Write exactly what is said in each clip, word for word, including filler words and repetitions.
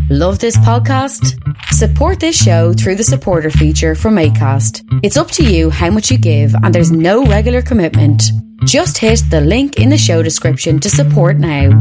Love this podcast? Support this show through the supporter feature from Acast. It's up to you how much you give, and there's no regular commitment. Just hit the link in the show description to support now.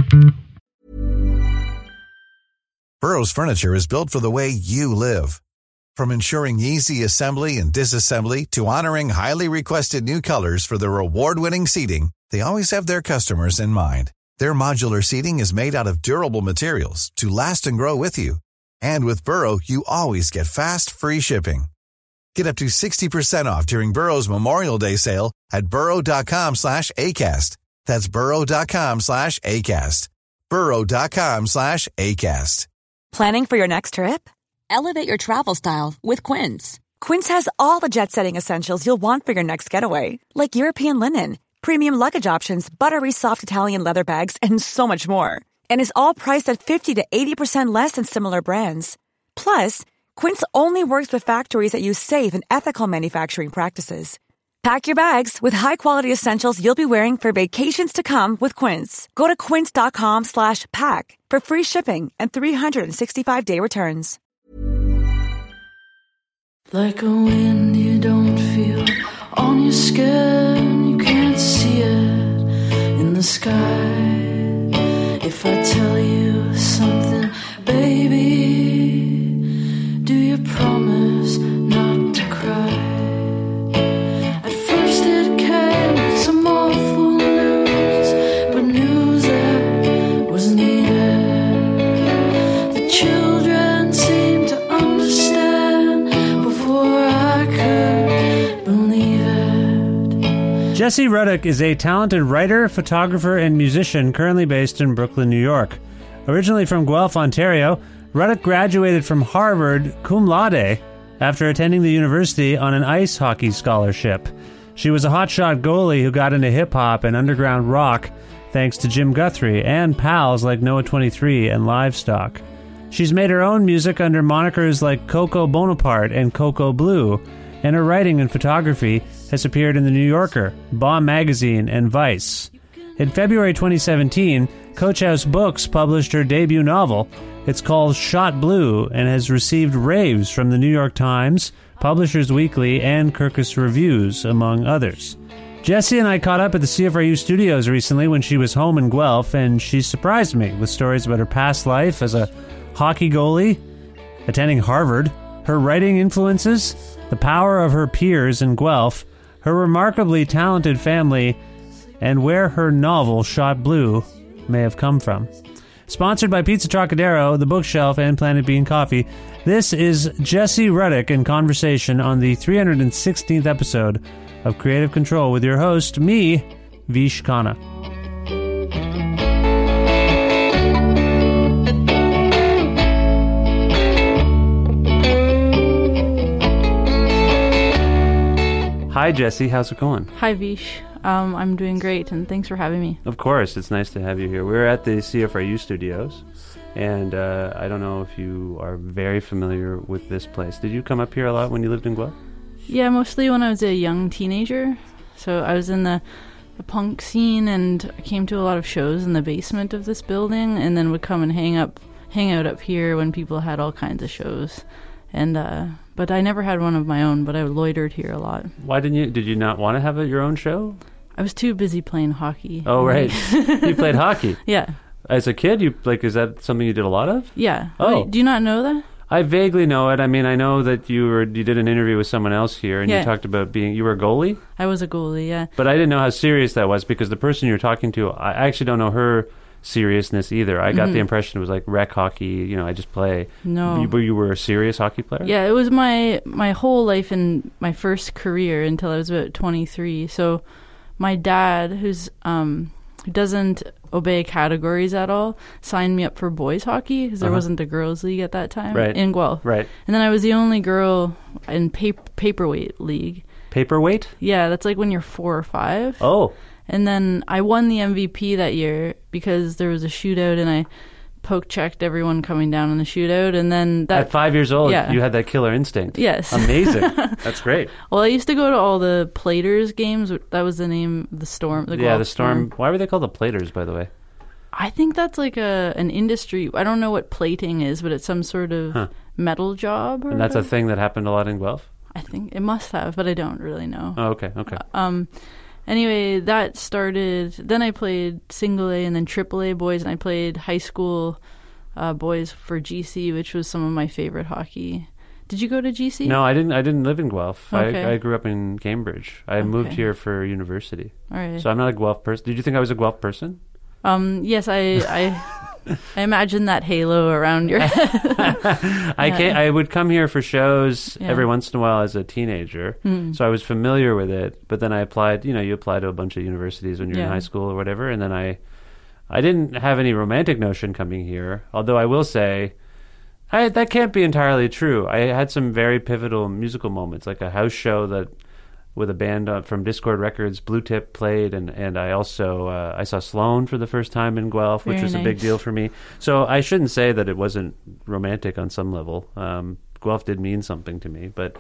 Burrow's furniture is built for the way you live. From ensuring easy assembly and disassembly to honoring highly requested new colors for their award-winning seating, they always have their customers in mind. Their modular seating is made out of durable materials to last and grow with you. And with Burrow, you always get fast, free shipping. Get up to sixty percent off during Burrow's Memorial Day sale at burrow.com slash ACAST. That's burrow.com slash ACAST. burrow.com slash ACAST. Planning for your next trip? Elevate your travel style with Quince. Quince has all the jet-setting essentials you'll want for your next getaway, like European linen, premium luggage options, buttery soft Italian leather bags, and so much more. And is all priced at fifty to eighty percent less than similar brands. Plus, Quince only works with factories that use safe and ethical manufacturing practices. Pack your bags with high-quality essentials you'll be wearing for vacations to come with Quince. Go to quince.com slash pack for free shipping and three sixty-five day returns. Like a wind you don't feel on your skin, you can't see it in the sky. If I tell you something, baby, do you promise not to cry? At first it came with some awful news, but news that was needed. The children seemed to understand before I could believe it. Jesse Ruddock is a talented writer, photographer, and musician currently based in Brooklyn, New York. Originally from Guelph, Ontario, Ruddock graduated from Harvard cum laude after attending the university on an ice hockey scholarship. She was a hotshot goalie who got into hip-hop and underground rock thanks to Jim Guthrie and pals like Noah twenty-three and Livestock. She's made her own music under monikers like Coco Bonaparte and Coco Blue, and her writing and photography has appeared in The New Yorker, Bomb Magazine, and Vice. In February twenty seventeen, Coach House Books published her debut novel. It's called Shot Blue and has received raves from the New York Times, Publishers Weekly, and Kirkus Reviews, among others. Jessie and I caught up at the C F R U studios recently when she was home in Guelph, and she surprised me with stories about her past life as a hockey goalie, attending Harvard, her writing influences, the power of her peers in Guelph, her remarkably talented family, and where her novel Shot Blue may have come from. Sponsored by Pizza Trocadero, The Bookshelf, and Planet Bean Coffee, this is Jesse Ruddock in conversation on the three hundred sixteenth episode of Creative Control with your host, me, Vish Khanna. Hi, Jesse. How's it going? Hi, Vish. Um, I'm doing great, and thanks for having me. Of course. It's nice to have you here. We're at the C F R U studios, and uh, I don't know if you are very familiar with this place. Did you come up here a lot when you lived in Guelph? Yeah, mostly when I was a young teenager. So I was in the, the punk scene, and I came to a lot of shows in the basement of this building, and then would come and hang up, hang out up here when people had all kinds of shows. And uh, but I never had one of my own, but I loitered here a lot. Why didn't you? Did you not want to have a, your own show? I was too busy playing hockey. Oh, right. You played hockey? Yeah. As a kid, you like is that something you did a lot of? Yeah. Oh. Wait, do you not know that? I vaguely know it. I mean, I know that you were you did an interview with someone else here, and yeah. you talked about being you were a goalie. I was a goalie, yeah. But I didn't know how serious that was because the person you're talking to, I actually don't know her seriousness either. I got mm-hmm. the impression it was like rec hockey. You know, I just play. No, you, you were a serious hockey player. Yeah, it was my my whole life in my first career until I was about twenty-three. So my dad, who's um who doesn't obey categories at all, signed me up for boys hockey because there uh-huh. wasn't a girls league at that time right. in Guelph. Right. And then I was the only girl in paper, paperweight league. Paperweight? Yeah, that's like when you're four or five. Oh. And then I won the M V P that year because there was a shootout and I poke checked everyone coming down in the shootout. And then that, at five years old, yeah. you had that killer instinct. Yes. Amazing. That's great. Well, I used to go to all the Platers games. That was the name of the Storm. The yeah, Guelph the Storm. Storm. Why were they called the Platers, by the way? I think that's like a an industry. I don't know what plating is, but it's some sort of huh. metal job. Or and that's whatever. a thing that happened a lot in Guelph? I think it must have, but I don't really know. Oh, okay, okay. Uh, um, anyway, that started, then I played single A and then triple A boys, and I played high school uh, boys for G C, which was some of my favorite hockey. Did you go to G C? No, I didn't I didn't live in Guelph. Okay. I, I grew up in Cambridge. I okay. moved here for university. All right. So I'm not a Guelph person. Did you think I was a Guelph person? Um, yes, I I, I imagine that halo around your head. I can't, I would come here for shows yeah. every once in a while as a teenager, mm. so I was familiar with it. But then I applied. You know, you apply to a bunch of universities when you're yeah. in high school or whatever, and then I, I didn't have any romantic notion coming here. Although I will say, I, that can't be entirely true. I had some very pivotal musical moments, like a house show that. With a band uh, from Discord Records, Blue Tip played, and, and I also uh, I saw Sloan for the first time in Guelph, which Very was nice. a big deal for me. So I shouldn't say that it wasn't romantic on some level. Um, Guelph did mean something to me, but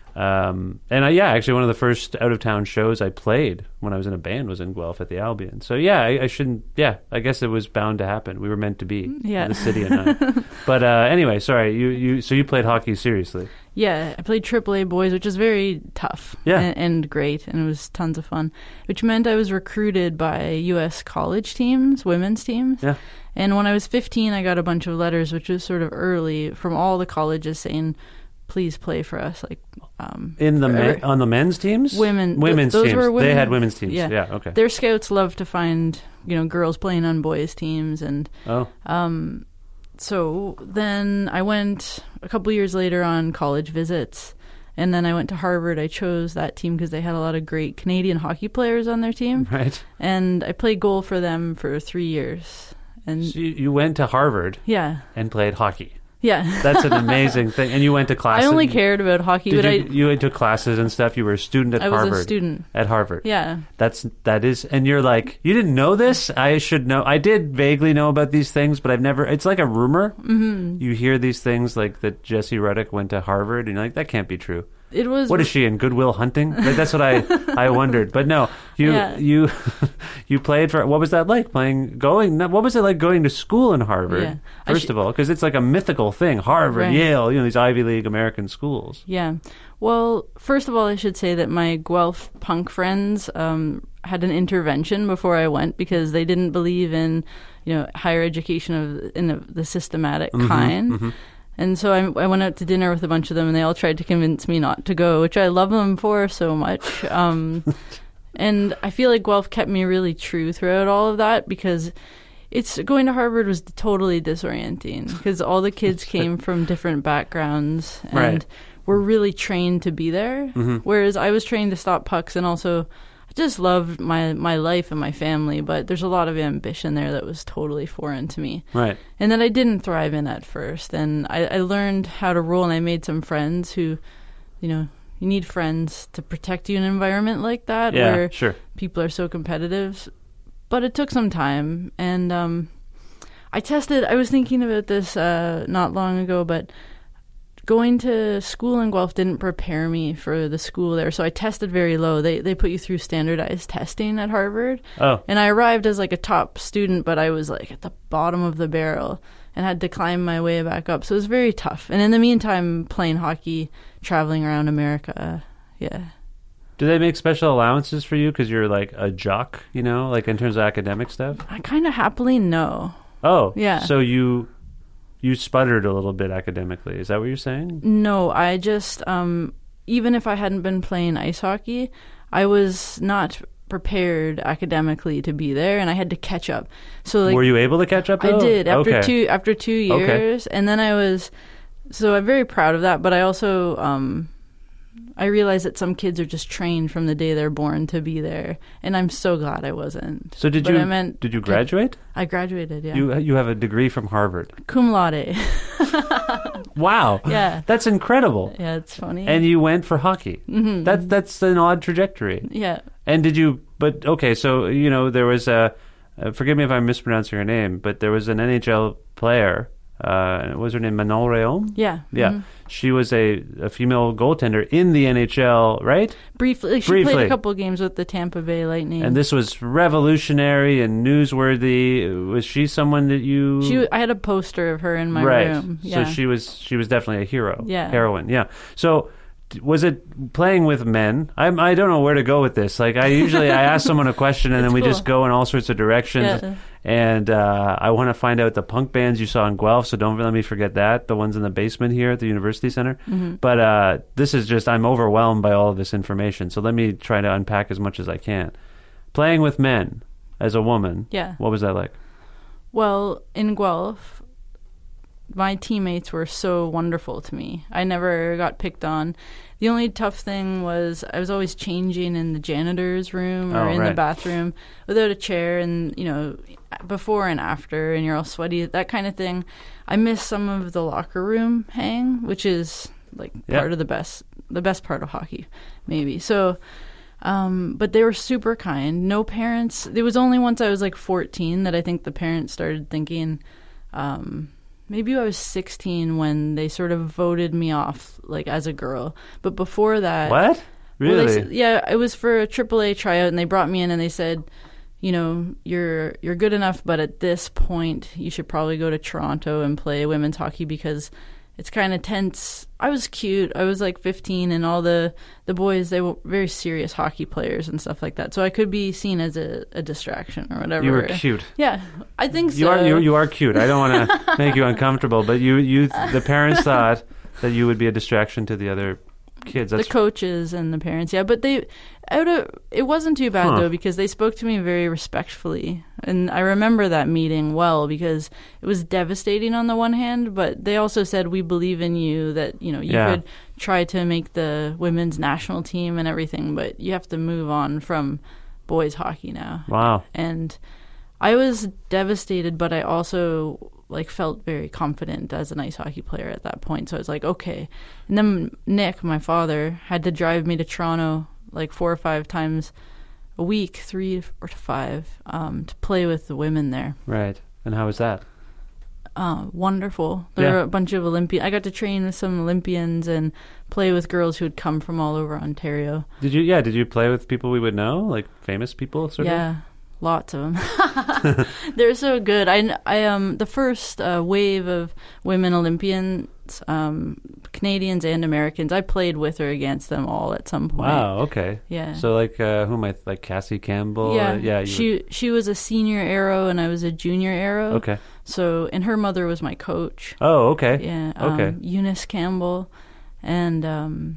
um, and I, yeah, actually one of the first out of town shows I played when I was in a band was in Guelph at the Albion. So yeah, I, I shouldn't. Yeah, I guess it was bound to happen. We were meant to be. Yeah, the city and I. But uh, anyway, sorry. You you so you played hockey seriously. Yeah, I played triple A boys, which is very tough yeah. and, and great, and it was tons of fun, which meant I was recruited by U S college teams, women's teams. Yeah. And when I was fifteen, I got a bunch of letters, which was sort of early, from all the colleges saying, please play for us. Like um, in the men, on the men's teams? Women. Women's th- those teams. Were women, they had women's teams. Yeah. yeah, okay. Their scouts love to find, you know, girls playing on boys' teams. And oh. um, so then I went a couple years later on college visits. And then I went to Harvard. I chose that team because they had a lot of great Canadian hockey players on their team. Right. And I played goal for them for three years. And so you, you went to Harvard yeah. and played hockey. Yeah. That's an amazing thing. And you went to classes. I only cared about hockey. Did but you, I, you went to classes and stuff? You were a student at I Harvard? was a student. At Harvard. Yeah. That's, that is, and you're like, you didn't know this? I should know. I did vaguely know about these things, but I've never, it's like a rumor. Mm-hmm. You hear these things like that Jessie Ruddock went to Harvard, and you're like, that can't be true. It was. What is she in Goodwill Hunting? Like, that's what I, I wondered. But no, you Yeah. you you played for. What was that like playing? Going? What was it like going to school in Harvard? Yeah. First sh- of all, because it's like a mythical thing. Harvard, Right. Yale, you know, these Ivy League American schools. Yeah. Well, first of all, I should say that my Guelph punk friends um, had an intervention before I went because they didn't believe in, you know, higher education of in a, the systematic Mm-hmm, kind. mm-hmm. And so I, I went out to dinner with a bunch of them, and they all tried to convince me not to go, which I love them for so much. Um, and I feel like Guelph kept me really true throughout all of that because it's going to Harvard was totally disorienting because all the kids came from different backgrounds and Right. were really trained to be there, Mm-hmm. whereas I was trained to stop pucks and also I just loved my, my life and my family, but there's a lot of ambition there that was totally foreign to me. Right. And that I didn't thrive in at first. And I, I learned how to roll, and I made some friends who, you know, you need friends to protect you in an environment like that Yeah, where sure. people are so competitive. But it took some time. And um, I tested, I was thinking about this uh, not long ago, but going to school in Guelph didn't prepare me for the school there, so I tested very low. They they put you through standardized testing at Harvard. Oh. And I arrived as like a top student, but I was like at the bottom of the barrel and had to climb my way back up. So it was very tough. And in the meantime, playing hockey, traveling around America, yeah. Do they make special allowances for you because you're like a jock, you know, like in terms of academic stuff? I kind of happily know. Oh. Yeah. So you... You sputtered a little bit academically. Is that what you're saying? No, I just, um, even if I hadn't been playing ice hockey, I was not prepared academically to be there, and I had to catch up. So, like, were you able to catch up, though? I did after okay. two after two years, okay. and then I was. So I'm very proud of that, but I also um, I realized that some kids are just trained from the day they're born to be there, and I'm so glad I wasn't. So did but you? I meant, did you graduate? I graduated. Yeah. You you have a degree from Harvard. Cum laude. Wow. Yeah. That's incredible. Yeah, it's funny. And you went for hockey. Mm-hmm. That's that's an odd trajectory. Yeah. And did you? But okay, so you know there was a. Uh, forgive me if I'm mispronouncing her name, but there was an N H L player. Uh, what was her name? Manon Rhéaume? Yeah. Yeah. Mm-hmm. she was a, a female goaltender in the N H L, right? Briefly. Like, she Briefly. played a couple games with the Tampa Bay Lightning. And this was revolutionary and newsworthy. Was she someone that you... She, I had a poster of her in my right. room. Yeah. So she was she was definitely a hero. Yeah. Heroine, yeah. So was it playing with men? I'm, I don't know where to go with this. Like, I usually I ask someone a question and then we cool. just go in all sorts of directions. Yeah. And uh, I want to find out the punk bands you saw in Guelph, so don't let me forget that. The ones in the basement here at the University Center. Mm-hmm. But uh, this is just, I'm overwhelmed by all of this information. So let me try to unpack as much as I can. Playing with men as a woman. Yeah. What was that like? Well, in Guelph, my teammates were so wonderful to me. I never got picked on. The only tough thing was I was always changing in the janitor's room or oh, in right. the bathroom without a chair, and, you know, before and after, and you're all sweaty, that kind of thing. I miss some of the locker room hang, which is like yeah. part of the best, the best part of hockey, maybe. So, um, but they were super kind. No parents. It was only once I was like fourteen that I think the parents started thinking, um, maybe I was sixteen when they sort of voted me off, like, as a girl. But before that... What? Really? Well, they, yeah, it was for a triple A tryout, and they brought me in and they said, you know, you're you're good enough, but at this point, you should probably go to Toronto and play women's hockey because it's kind of tense. I was cute. I was like fifteen, and all the, the boys, they were very serious hockey players and stuff like that. So I could be seen as a, a distraction or whatever. You were cute. Yeah, I think so. You are you, you are cute. I don't want to make you uncomfortable, but you you the parents thought that you would be a distraction to the other kids. That's the coaches and the parents, yeah. But they, out of it wasn't too bad Huh. though, because they spoke to me very respectfully, and I remember that meeting well because it was devastating on the one hand, but they also said, we believe in you, that, you know, you Yeah. could try to make the women's national team and everything, but you have to move on from boys hockey now. Wow. And I was devastated, but I also like felt very confident as an ice hockey player at that point. So I was like, okay. And then Nick, my father, had to drive me to Toronto like four or five times a week, three or to five, um, to play with the women there. Right. And how was that? Uh, wonderful. There Yeah. were a bunch of Olympian. I got to train with some Olympians and play with girls who had come from all over Ontario. Did you? Yeah. Did you play with people we would know, like famous people, sort of? Yeah. Lots of them. They're so good. I, I um the first uh, wave of women Olympians, um, Canadians and Americans. I played with or against them all at some point. Wow. Okay. Yeah. So like, uh, who am I? Like Cassie Campbell? Yeah. Uh, yeah. You she she was a senior arrow and I was a junior arrow. would- okay. So and her mother was my coach. Oh. Okay. Yeah. Um, Okay. Eunice Campbell, and um,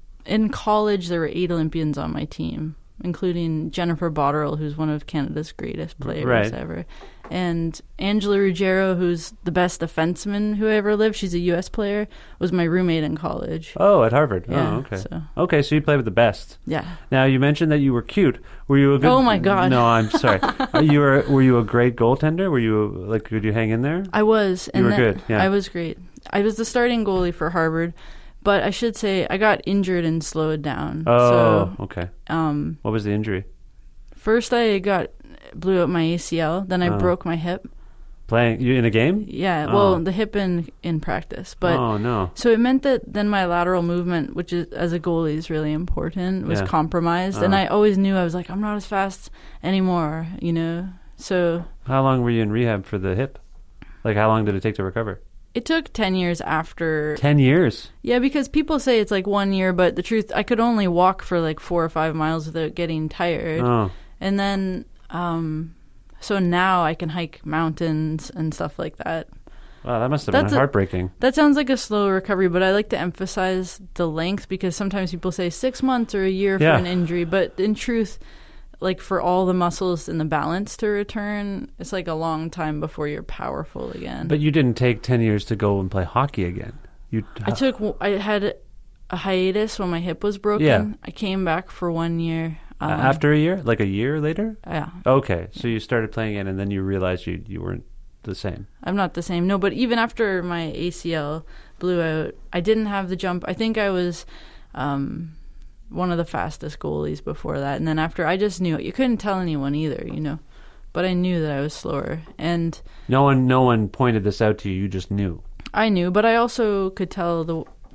in college there were eight Olympians on my team, including Jennifer Botterill, who's one of Canada's greatest players Right. ever, and Angela Ruggiero, who's the best defenseman who ever lived. She's a U S player, was my roommate in college. Oh, at Harvard. Yeah, oh, okay. so- Okay, so you played with the best. Yeah. Now you mentioned that you were cute. Were you a good? Oh, my God. No, I'm sorry. Uh, you were. Were you a great goaltender? Were you like? Could you hang in there? I was. And were then- good, yeah. I was great. I was the starting goalie for Harvard, but I should say I got injured and slowed down. Oh, So, okay. um, What was the injury? first I got blew up my A C L, then I Oh. broke my hip. Playing you in a game? Yeah, Oh. well, the hip in in practice, but oh no. so it meant that then my lateral movement, which is as a goalie is really important, was Yeah. compromised, and Oh. I always knew I was like, I'm not as fast anymore, you know. So How long were you in rehab for the hip? Like how long did it take to recover? it took ten years after. Ten years. Yeah, because people say it's like one year, but the truth, I could only walk for like four or five miles without getting tired, Oh, and then um, so now I can hike mountains and stuff like that. wow, that must have That's been a- heartbreaking. That sounds like a slow recovery, but I like to emphasize the length because sometimes people say six months or a year Yeah. for an injury, but in truth, like for all the muscles and the balance to return, it's like a long time before you're powerful again. But you didn't take ten years to go and play hockey again. You. I took, I had a hiatus when my hip was broken. Yeah. I came back for one year. uh, Um, after a year, like a year later. Yeah. Okay, so you started playing it, and then you realized you you weren't the same. I'm not the same. No, but even after my A C L blew out, I didn't have the jump. I think I was um, one of the fastest goalies before that. And then after, I just knew. You couldn't tell anyone either, you know. But I knew that I was slower. And No one, no one pointed this out to you. You just knew. I knew, but I also could tell the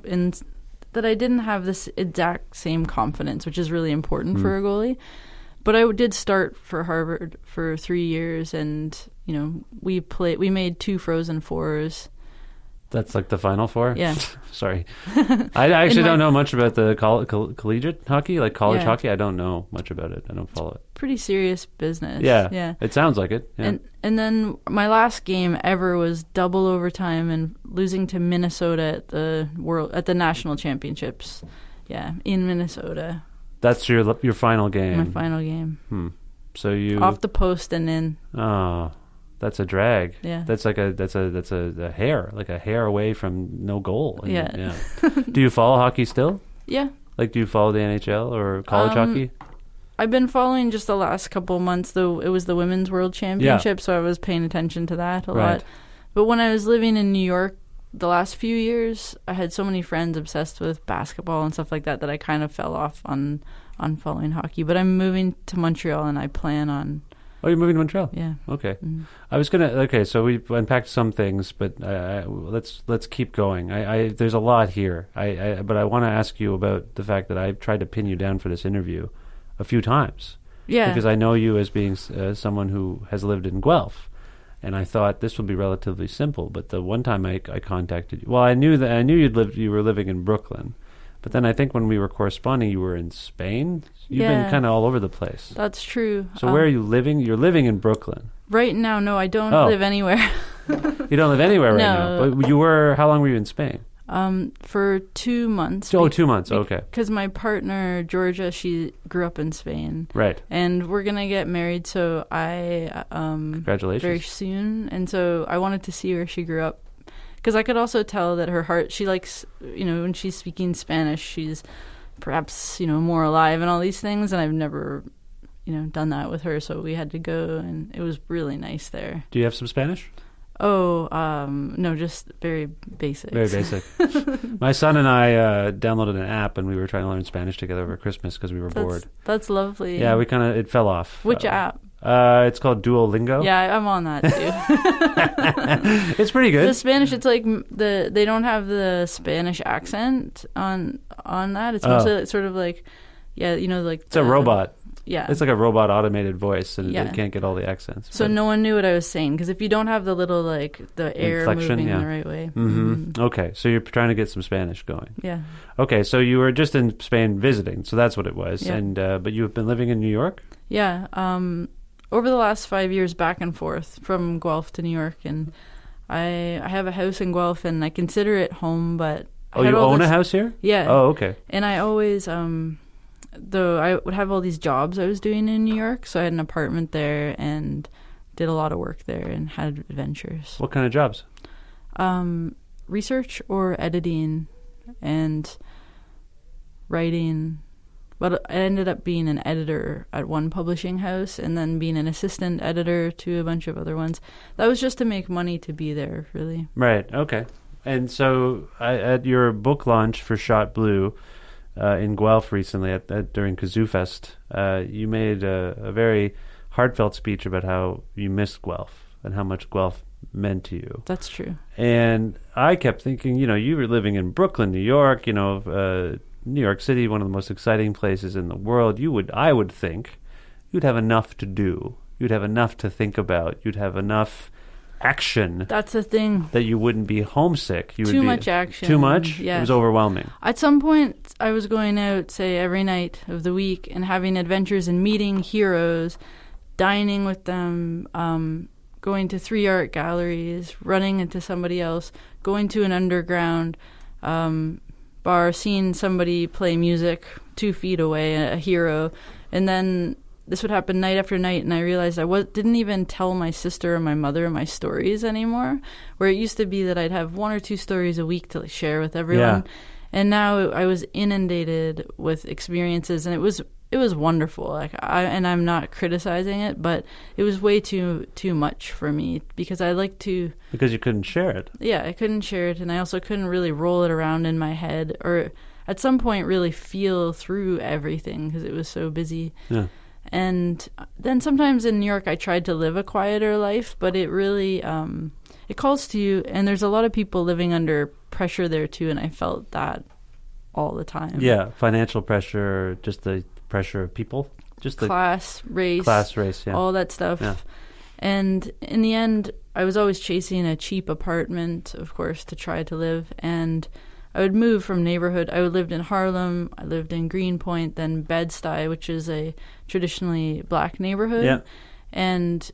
in that I didn't have this exact same confidence, which is really important mm. for a goalie. But I did start for Harvard for three years, and you know we played. We made two Frozen Fours. That's like the Final Four? Yeah. Sorry. I actually my, don't know much about the coll- coll- collegiate hockey, like college yeah. hockey. I don't know much about it. I don't follow it. Pretty serious business. Yeah. Yeah. It sounds like it. Yeah. And and then my last game ever was double overtime and losing to Minnesota at the world at the national championships. Yeah, in Minnesota. That's your your final game. My final game. Hmm. So you off the post and in. Oh. That's a drag. Yeah. That's like a that's a that's a, a hair, like a hair away from no goal. And, yeah. yeah. Do you follow hockey still? Yeah. Like, do you follow the N H L or college um, hockey? I've been following just the last couple of months, though. It was the Women's World Championship, yeah. so I was paying attention to that a right. lot. But when I was living in New York the last few years, I had so many friends obsessed with basketball and stuff like that that I kind of fell off on on following hockey. But I'm moving to Montreal, and I plan on. Oh, you're moving to Montreal? Yeah. Okay. Mm-hmm. I was gonna. Okay, so we unpacked some things, but I, I, let's let's keep going. I, I there's a lot here. I, I but I want to ask you about the fact that I've tried to pin you down for this interview a few times. Yeah. Because I know you as being uh, someone who has lived in Guelph, and I thought this would be relatively simple. But the one time I, I contacted you, well, I knew that I knew you'd lived. You were living in Brooklyn. But then I think when we were corresponding, you were in Spain. You've yeah, been kind of all over the place. That's true. So um, where are you living? You're living in Brooklyn. Right now, no, I don't oh. live anywhere. You don't live anywhere right no. now? But you were, how long were you in Spain? Um, for two months. Oh, two months, okay. Because my partner, Georgia, she grew up in Spain. Right. And we're going to get married, so I... Um, Congratulations. Very soon. And so I wanted to see where she grew up. Because I could also tell that her heart, she likes, you know, when she's speaking Spanish, she's perhaps, you know, more alive and all these things. And I've never, you know, done that with her. So we had to go, and it was really nice there. Do you have some Spanish? Oh, um, no, just very basic. Very basic. My son and I uh, downloaded an app, and we were trying to learn Spanish together over Christmas because we were that's, bored. That's lovely. Yeah, we kind of, it fell off. Which uh, app? Uh, it's called Duolingo. Yeah, I'm on that too. It's pretty good. The Spanish, it's like the they don't have the Spanish accent on on that. It's mostly oh. like, sort of like, yeah, you know, like it's the, a robot. Yeah, it's like a robot automated voice, and yeah. it can't get all the accents. So but. no one knew what I was saying because if you don't have the little like the air inflection, moving yeah. the right way. Mm-hmm. Mm-hmm. Okay, so you're trying to get some Spanish going. Yeah. Okay, so you were just in Spain visiting, so that's what it was. Yeah. And uh, but you've been living in New York. Yeah. Um. Over the last five years, back and forth from Guelph to New York, and I I have a house in Guelph, and I consider it home. But oh, I had you all own this, a house here? Yeah. Oh, okay. And I always um, though I would have all these jobs I was doing in New York, so I had an apartment there and did a lot of work there and had adventures. What kind of jobs? Um, research or editing, and writing. But I ended up being an editor at one publishing house and then being an assistant editor to a bunch of other ones. That was just to make money to be there, really. Right, okay. And so I, at your book launch for Shot Blue uh, in Guelph recently at, at during Kazoo Fest, uh, you made a, a very heartfelt speech about how you missed Guelph and how much Guelph meant to you. That's true. And I kept thinking, you know, you were living in Brooklyn, New York, you know, uh, New York City, one of the most exciting places in the world. You would, I would think, you'd have enough to do. You'd have enough to think about. You'd have enough action. That's the thing. That you wouldn't be homesick. You too would be, much action. Too much? Yeah. It was overwhelming. At some point, I was going out, say, every night of the week and having adventures and meeting heroes, dining with them, um, going to three art galleries, running into somebody else, going to an underground um, bar, seeing somebody play music two feet away, a, a hero, and then this would happen night after night, and I realized I was, didn't even tell my sister or my mother my stories anymore, where it used to be that I'd have one or two stories a week to like, share with everyone. Yeah. And now I was inundated with experiences, and it was it was wonderful. Like I and I'm not criticizing it, but it was way too too much for me because I like to because you couldn't share it. Yeah, I couldn't share it, and I also couldn't really roll it around in my head, or at some point really feel through everything because it was so busy. Yeah. And then sometimes in New York, I tried to live a quieter life, but it really, um, it calls to you, and there's a lot of people living under pressure there too, and I felt that all the time. Yeah, financial pressure, just the pressure of people, just the class, race, class, race, yeah, all that stuff. Yeah. And in the end, I was always chasing a cheap apartment, of course, to try to live. And I would move from neighborhood. I lived in Harlem. I lived in Greenpoint, then Bed-Stuy, which is a traditionally black neighborhood. Yeah. And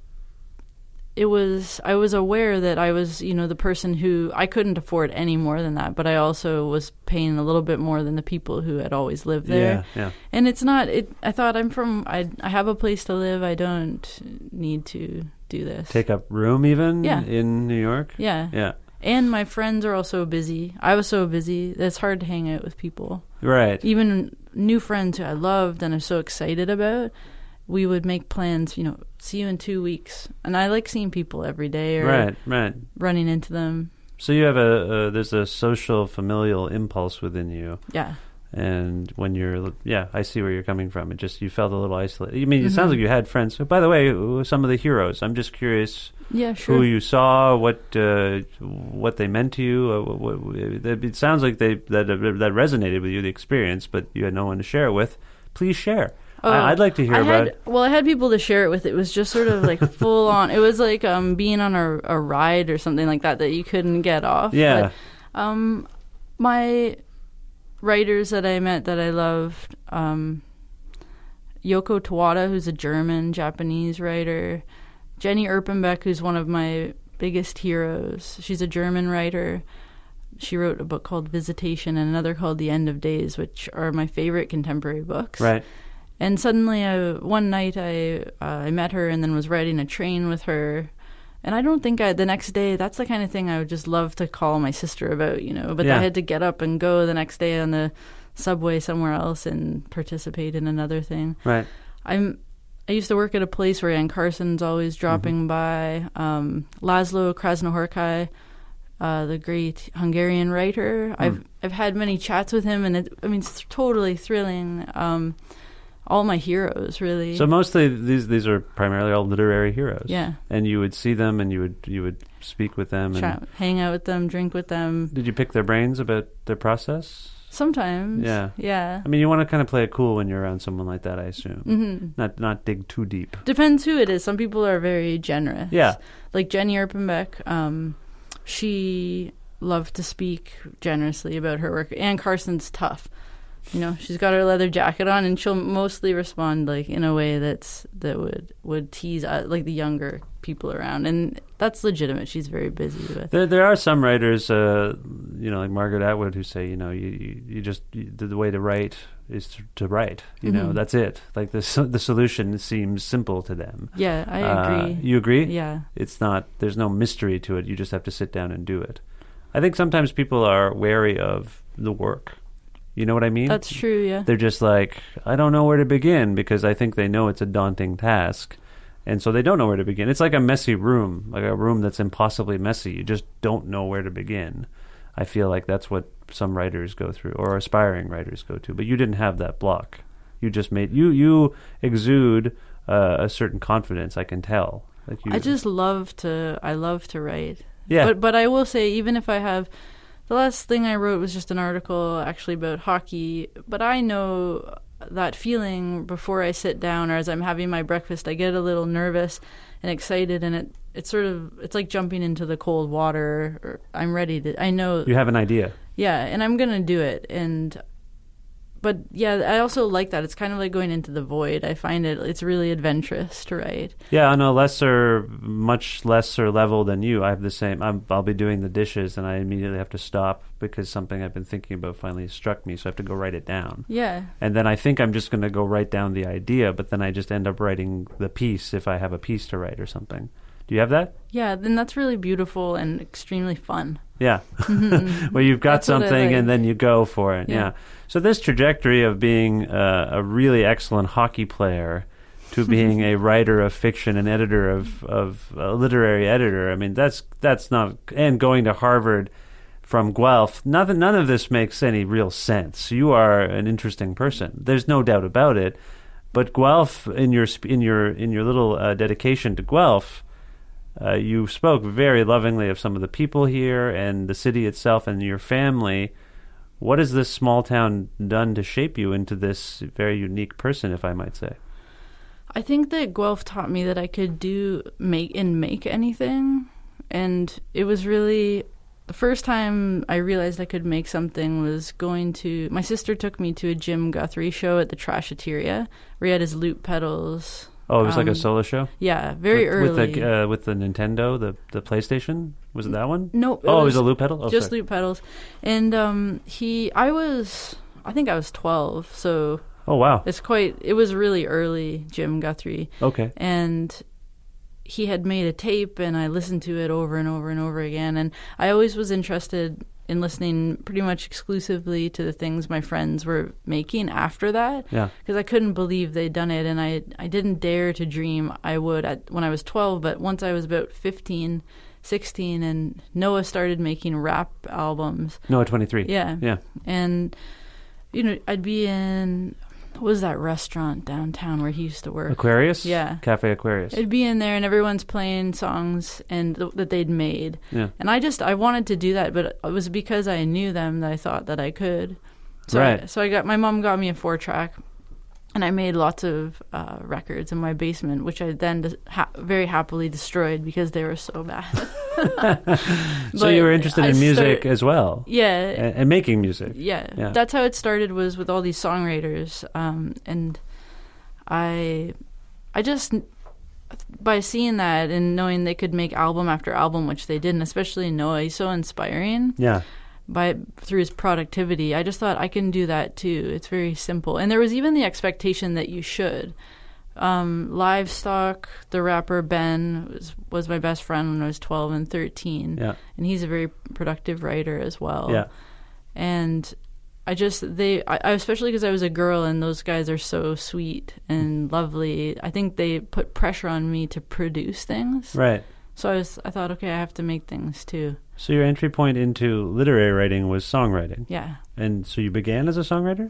it was, I was aware that I was, you know, the person who, I couldn't afford any more than that, but I also was paying a little bit more than the people who had always lived there. Yeah, yeah. And it's not, it. I thought I'm from, I, I have a place to live. I don't need to do this. Take up room even Yeah. in New York? Yeah. Yeah. And my friends are also busy. I was so busy that it's hard to hang out with people. Right. Even new friends who I loved and I'm so excited about, we would make plans, you know, see you in two weeks. And I like seeing people every day or Right, right. running into them. So you have a, a there's a social familial impulse within you. Yeah. And when you're, yeah, I see where you're coming from. It just, you felt a little isolated. I mean, it Mm-hmm. sounds like you had friends. By the way, who were some of the heroes? I'm just curious Yeah, sure. who you saw, what uh, what they meant to you. Uh, what, what, it sounds like they that that resonated with you, the experience, but you had no one to share it with. Please share. Oh, I, I'd like to hear I about had, well, I had people to share it with. It was just sort of like full on. It was like um, being on a, a ride or something like that that you couldn't get off. Yeah. But, um, my writers that I met that I loved, um, Yoko Tawada, who's a German Japanese writer, Jenny Erpenbeck, who's one of my biggest heroes. She's a German writer. She wrote a book called Visitation and another called The End of Days, which are my favorite contemporary books. Right. And suddenly, I, one night, I uh, I met her and then was riding a train with her. And I don't think I, the next day, that's the kind of thing I would just love to call my sister about, you know. But Yeah. I had to get up and go the next day on the subway somewhere else and participate in another thing. Right. I'm. I used to work at a place where Ann Carson's always dropping by. Um, Laszlo Krasnohorkai, uh, the great Hungarian writer. I've I've had many chats with him, and it, I mean, it's totally thrilling. Um, all my heroes, really. So mostly these these are primarily all literary heroes. Yeah. And you would see them, and you would you would speak with them. And Chat, hang out with them, drink with them. did you pick their brains about their process? Sometimes. Yeah. Yeah. I mean, you want to kind of play it cool when you're around someone like that, I assume. Mm-hmm. Not not dig too deep. Depends who it is. Some people are very generous. Yeah. Like Jenny Erpenbeck, um, she loved to speak generously about her work. Ann Carson's tough. You know, she's got her leather jacket on, and she'll mostly respond like in a way that's that would would tease uh, like the younger people around, and that's legitimate. She's very busy with. There there are some writers, uh, you know, like Margaret Atwood, who say, you know, you you, you just you, the way to write is to, to write. You know, Mhm. that's it. Like the so- the solution seems simple to them. Yeah, I Uh, agree. you agree? Yeah. It's not. There's no mystery to it. You just have to sit down and do it. I think sometimes people are wary of the work. You know what I mean? That's true, yeah. They're just like, I don't know where to begin, because I think they know it's a daunting task. And so they don't know where to begin. It's like a messy room, like a room that's impossibly messy. You just don't know where to begin. I feel like that's what some writers go through, or aspiring writers go to. But you didn't have that block. You just made, you, you exude uh, a certain confidence, I can tell. Like you, I just love to, I love to write. Yeah. But, but I will say, even if I have, the last thing I wrote was just an article actually about hockey, but I know that feeling before I sit down or as I'm having my breakfast. I get a little nervous and excited, and it it's sort of, it's like jumping into the cold water. Or I'm ready to, I know. you have an idea. Yeah, and I'm going to do it. And but yeah, I also like that. It's kind of like going into the void. I find it, it's really adventurous to write. Yeah, on a lesser, much lesser level than you, I have the same. I'm, I'll be doing the dishes, and I immediately have to stop because something I've been thinking about finally struck me, so I have to go write it down. Yeah. And then I think I'm just going to go write down the idea, but then I just end up writing the piece if I have a piece to write or something. Do you have that? Yeah, then that's really beautiful and extremely fun. Yeah. Well, you've got That's what I something like. and then you go for it. Yeah. Yeah. So this trajectory of being uh, a really excellent hockey player to being a writer of fiction and editor of, of a literary editor, I mean, that's that's not, and going to Harvard from Guelph, nothing, none of this makes any real sense. You are an interesting person. There's no doubt about it. But Guelph, in your sp- in your in your little uh, dedication to Guelph, Uh, you spoke very lovingly of some of the people here and the city itself and your family. What has this small town done to shape you into this very unique person, if I might say? I think that Guelph taught me that I could do make and make anything. And it was really the first time I realized I could make something was going to my sister took me to a Jim Guthrie show at the Trashateria where he had his loop pedals. Oh, it was um, like a solo show? Yeah, very with, early. With the, uh, with the Nintendo, the, the PlayStation? Was it that one? No. It oh, was it was a loop pedal? Oh, just sorry. loop pedals. And um, he, I was, I think I was twelve, so. Oh, wow. It's quite, it was really early, Jim Guthrie. Okay. And he had made a tape, and I listened to it over and over and over again. And I always was interested in listening pretty much exclusively to the things my friends were making after that. Yeah. Because I couldn't believe they'd done it, and I I didn't dare to dream I would at, when I was twelve. But once I was about fifteen, sixteen, and Noah started making rap albums. Noah twenty-three. Yeah. Yeah. And, you know, I'd be in... What was that restaurant downtown where he used to work? Aquarius? Yeah. Cafe Aquarius. I'd be in there and everyone's playing songs and th- that they'd made. Yeah. And I just, I wanted to do that, but it was because I knew them that I thought that I could. So right. I, so I got, my mom got me a four track and I made lots of uh, records in my basement, which I then dis- ha- very happily destroyed because they were so bad. So you were interested in I music start, as well? Yeah. And, and making music? Yeah. yeah. That's how it started, was with all these songwriters. Um, and I, I just, by seeing that and knowing they could make album after album, which they did, and especially Noah, he's so inspiring. Yeah. By through his productivity, I just thought I can do that too. It's very simple, and there was even the expectation that you should. Um, Livestock, the rapper Ben, was was my best friend when I was twelve and thirteen, yeah. and he's a very productive writer as well. Yeah, and I just they, I, especially because I was a girl, and those guys are so sweet and lovely. I think they put pressure on me to produce things. Right. So I was, I thought, okay, I have to make things too. So your entry point into literary writing was songwriting. Yeah. And so you began as a songwriter?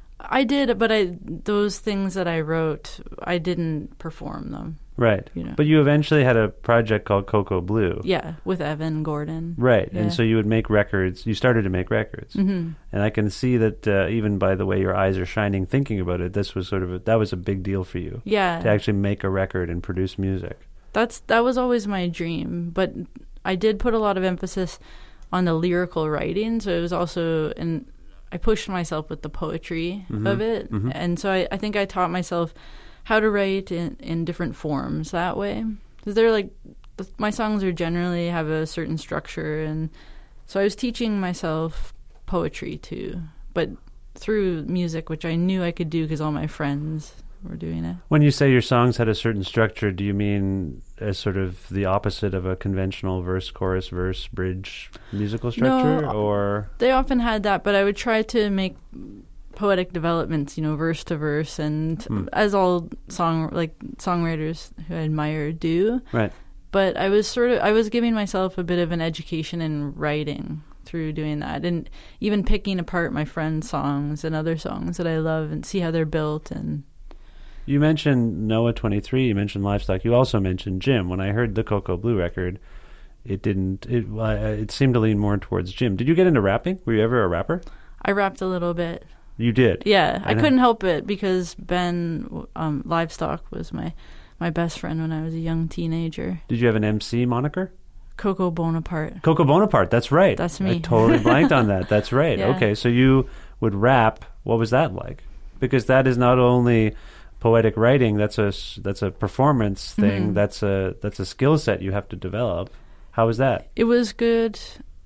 I did, but I those things that I wrote, I didn't perform them. Right. You know. But you eventually had a project called Cocoa Blue. Yeah, with Evan Gordon. Right. Yeah. And so you would make records. You started to make records. Mm-hmm. And I can see that uh, even by the way your eyes are shining thinking about it, this was sort of a, that was a big deal for you. Yeah. To actually make a record and produce music. That's that was always my dream, but I did put a lot of emphasis on the lyrical writing, so it was also, and I pushed myself with the poetry mm-hmm. of it, mm-hmm. and so I, I think I taught myself how to write in, in different forms that way. Because they're like, my songs are generally have a certain structure, and so I was teaching myself poetry too, but through music, which I knew I could do because all my friends were doing it. When you say your songs had a certain structure, do you mean as sort of the opposite of a conventional verse, chorus, verse, bridge musical structure? No, or they often had that, but I would try to make poetic developments, you know, verse to verse, and hmm. as all song like songwriters who I admire do. Right. But I was sort of I was giving myself a bit of an education in writing through doing that, and even picking apart my friends' songs and other songs that I love and see how they're built. And you mentioned Noah twenty-three, you mentioned Livestock, you also mentioned Jim. When I heard the Cocoa Blue record, it didn't, it, uh, it seemed to lean more towards Jim. Did you get into rapping? Were you ever a rapper? I rapped a little bit. You did? Yeah, I and couldn't help it because Ben, um, Livestock, was my, my best friend when I was a young teenager. Did you have an M C moniker? Coco Bonaparte. Coco Bonaparte, that's right. That's me. I totally blanked on that. That's right. Yeah. Okay, so you would rap. What was that like? Because that is not only poetic writing, that's a, that's a performance thing, Mm-hmm. that's a that's a skill set you have to develop. How was that? It was good.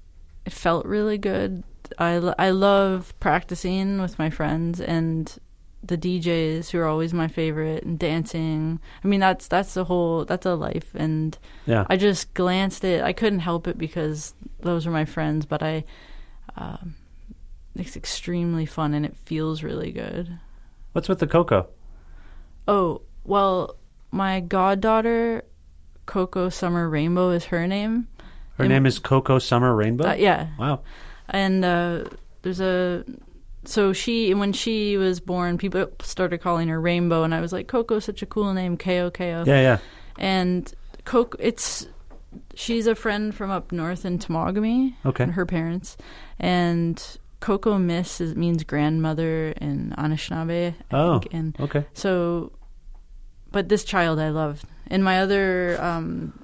It felt really good. I, I love practicing with my friends and the D Js who are always my favorite, and dancing. I mean, that's that's a whole, that's a life. And Yeah. I just glanced it. I couldn't help it because those were my friends, but I, um, it's extremely fun and it feels really good. What's with the Coco? Oh, well, my goddaughter, Coco Summer Rainbow, is her name. Her And- name is Coco Summer Rainbow? Uh, yeah. Wow. And uh, there's a, so she, when she was born, people started calling her Rainbow, and I was like, Coco's such a cool name, K O K O. Yeah, yeah. And Coco, it's, she's a friend from up north in Temagami. Okay. And her parents. And Coco Miss is, means grandmother in Anishinaabe. I Oh, think. And okay. so, but this child I loved. And my other um,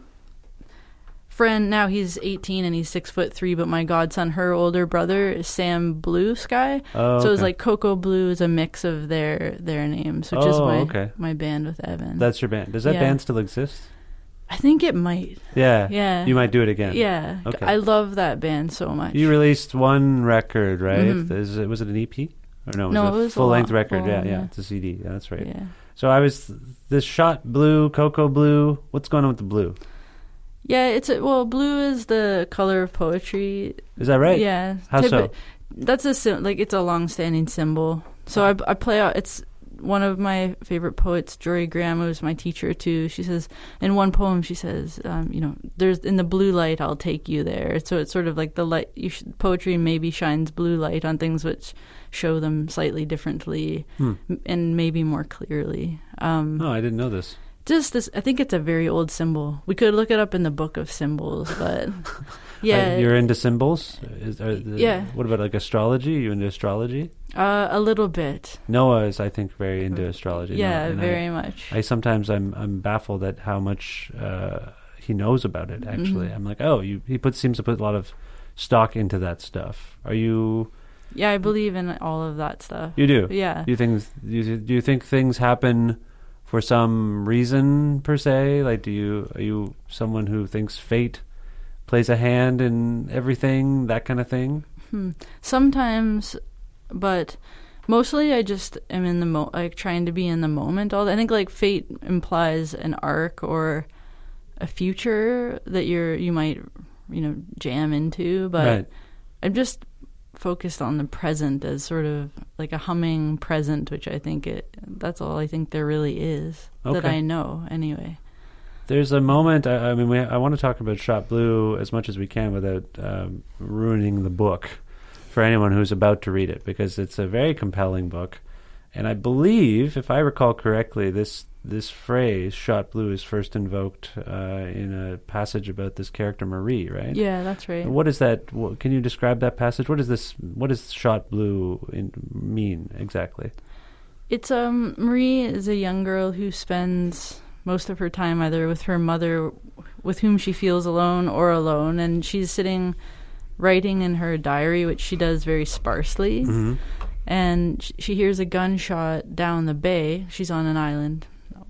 friend, now he's eighteen and he's six foot three, but my godson, her older brother, is Sam Blue Sky. Oh, so it was okay. like Coco Blue is a mix of their their names, which Oh, is my okay. my band with Evan. That's your band. Does that Yeah. band still exist? I think it might. Yeah. Yeah. You might do it again. Yeah. Okay. I love that band so much. You released one record, right? Mhm. Is it, was it an E P? Or no, it was No, a it was a full-length long- record. full, yeah, yeah, yeah. it's a C D. Yeah, that's right. Yeah. So I was this shot blue, cocoa blue. What's going on with the blue? Yeah, it's a, well, blue is the color of poetry. Is that right? Yeah. How Typi- so? That's a sim- like it's a long-standing symbol. So I, I play out. It's one of my favorite poets, Jory Graham, who's my teacher too. She says in one poem, she says, um, you know, there's in the blue light, I'll take you there. So it's sort of like the light. You should, poetry maybe shines blue light on things which show them slightly differently Hmm. and maybe more clearly. Um, Oh, I didn't know this. Just this, I think it's a very old symbol. We could look it up in the book of symbols, but yeah, Uh, you're into symbols? Is, are the, Yeah. What about like astrology? Are you into astrology? uh, a little bit. Noah is, I think, very into astrology. Yeah, Noah, and very I, much. I sometimes I'm I'm baffled at how much uh, he knows about it. Actually, Mhm. I'm like, oh, you he puts seems to put a lot of stock into that stuff. Are you? Yeah, I believe in all of that stuff. You do? Yeah. Do you think do you, do you think things happen for some reason per se? Like, do you are you someone who thinks fate plays a hand in everything, that kind of thing? Hmm. Sometimes, but mostly I just am in the mo like trying to be in the moment. All I think like fate implies an arc or a future that you're you might you know jam into, but Right. I'm just focused on the present as sort of like a humming present, which I think it that's all I think there really is that Okay. I know anyway. There's a moment. I, I mean, we, I want to talk about Shot Blue as much as we can without um, ruining the book for anyone who's about to read it, because it's a very compelling book. And I believe, if I recall correctly, this this phrase "Shot Blue" is first invoked uh, in a passage about this character Marie, right? Yeah, that's right. What is that? What, can you describe that passage? What is this? What does "Shot Blue" in, mean exactly? It's um Marie is a young girl who spends most of her time either with her mother, with whom she feels alone, or alone, and she's sitting writing in her diary, which she does very sparsely. Mm-hmm. And sh- she hears a gunshot down the bay. She's on an island,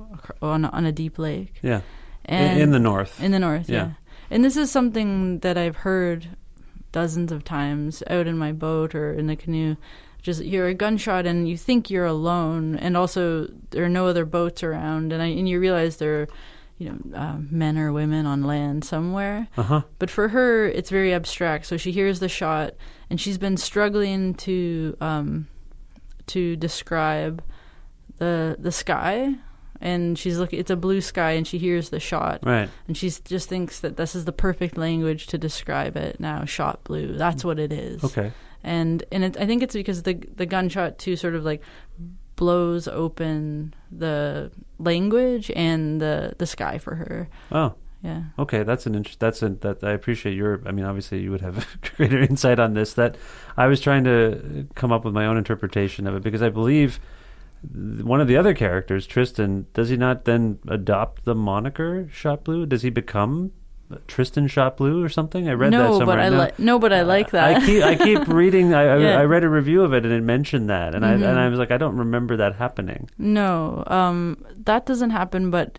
on on a deep lake. Yeah, And in, in the north. In the north, Yeah. yeah. And this is something that I've heard dozens of times out in my boat or in the canoe. Just hear a gunshot and you think you're alone, and also there are no other boats around, and I, and you realize there are, you know, uh, men or women on land somewhere. Uh huh. But for her, it's very abstract. So she hears the shot, and she's been struggling to um, to describe the the sky. And she's looking; it's a blue sky, and she hears the shot, Right. and she just thinks that this is the perfect language to describe it. Now, shot blue. That's what it is. Okay. And and it, I think it's because the the gunshot too sort of like blows open the language and the the sky for her. Oh. Yeah. Okay, that's an interest. That's a that I appreciate your. I mean, obviously, you would have greater insight on this. That I was trying to come up with my own interpretation of it, because I believe one of the other characters, Tristan, does he not then adopt the moniker Shot Blue? Does he become Tristan Shot Blue or something? I read no, that somewhere. but I No. like no, but I like that. I keep I keep reading. I, Yeah. I I read a review of it and it mentioned that, and Mhm. I and I was like, I don't remember that happening. No, um, that doesn't happen. But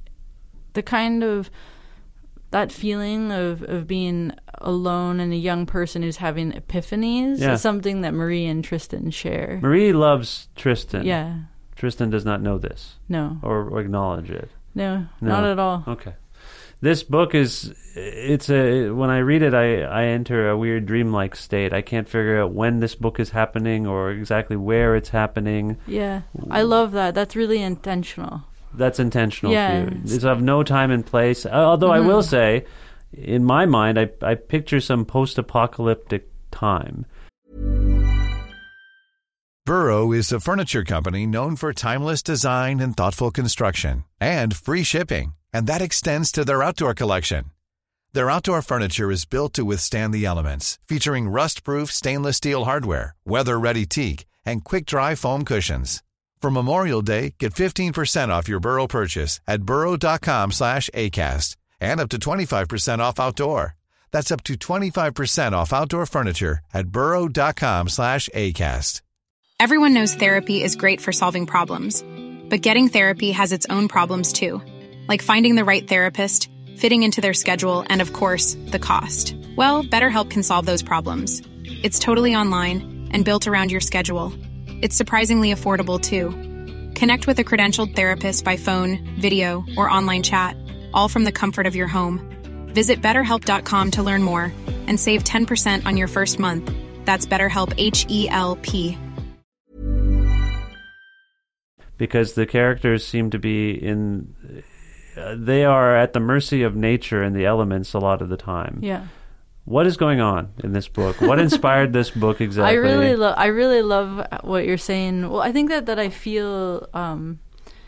the kind of that feeling of, of being alone and a young person who's having epiphanies Yeah. is something that Marie and Tristan share. Marie loves Tristan. Yeah. Tristan does not know this No. or, or acknowledge it. No, No. not at all. Okay. This book is, it's a, when I read it, I, I enter a weird dreamlike state. I can't figure out when this book is happening or exactly where it's happening. Yeah. I love that. That's really intentional. That's intentional Yeah. for you. It's of no time and place. Although I Mhm. will say, in my mind, I, I picture some post-apocalyptic time. Burrow is a furniture company known for timeless design and thoughtful construction and free shipping. And that extends to their outdoor collection. Their outdoor furniture is built to withstand the elements, featuring rust-proof stainless steel hardware, weather-ready teak, and quick-dry foam cushions. For Memorial Day, get fifteen percent off your Burrow purchase at burrow.com slash ACAST and up to twenty-five percent off outdoor. That's up to twenty-five percent off outdoor furniture at burrow.com slash ACAST. Everyone knows therapy is great for solving problems, but getting therapy has its own problems too, like finding the right therapist, fitting into their schedule, and of course, the cost. Well, BetterHelp can solve those problems. It's totally online and built around your schedule. It's surprisingly affordable too. Connect with a credentialed therapist by phone, video, or online chat, all from the comfort of your home. Visit better help dot com to learn more and save ten percent on your first month. That's BetterHelp, H E L P. Because the characters seem to be in... Uh, they are at the mercy of nature and the elements a lot of the time. Yeah. What is going on in this book? What inspired this book exactly? I really love. I really love what you're saying. Well, I think that that I feel. Um,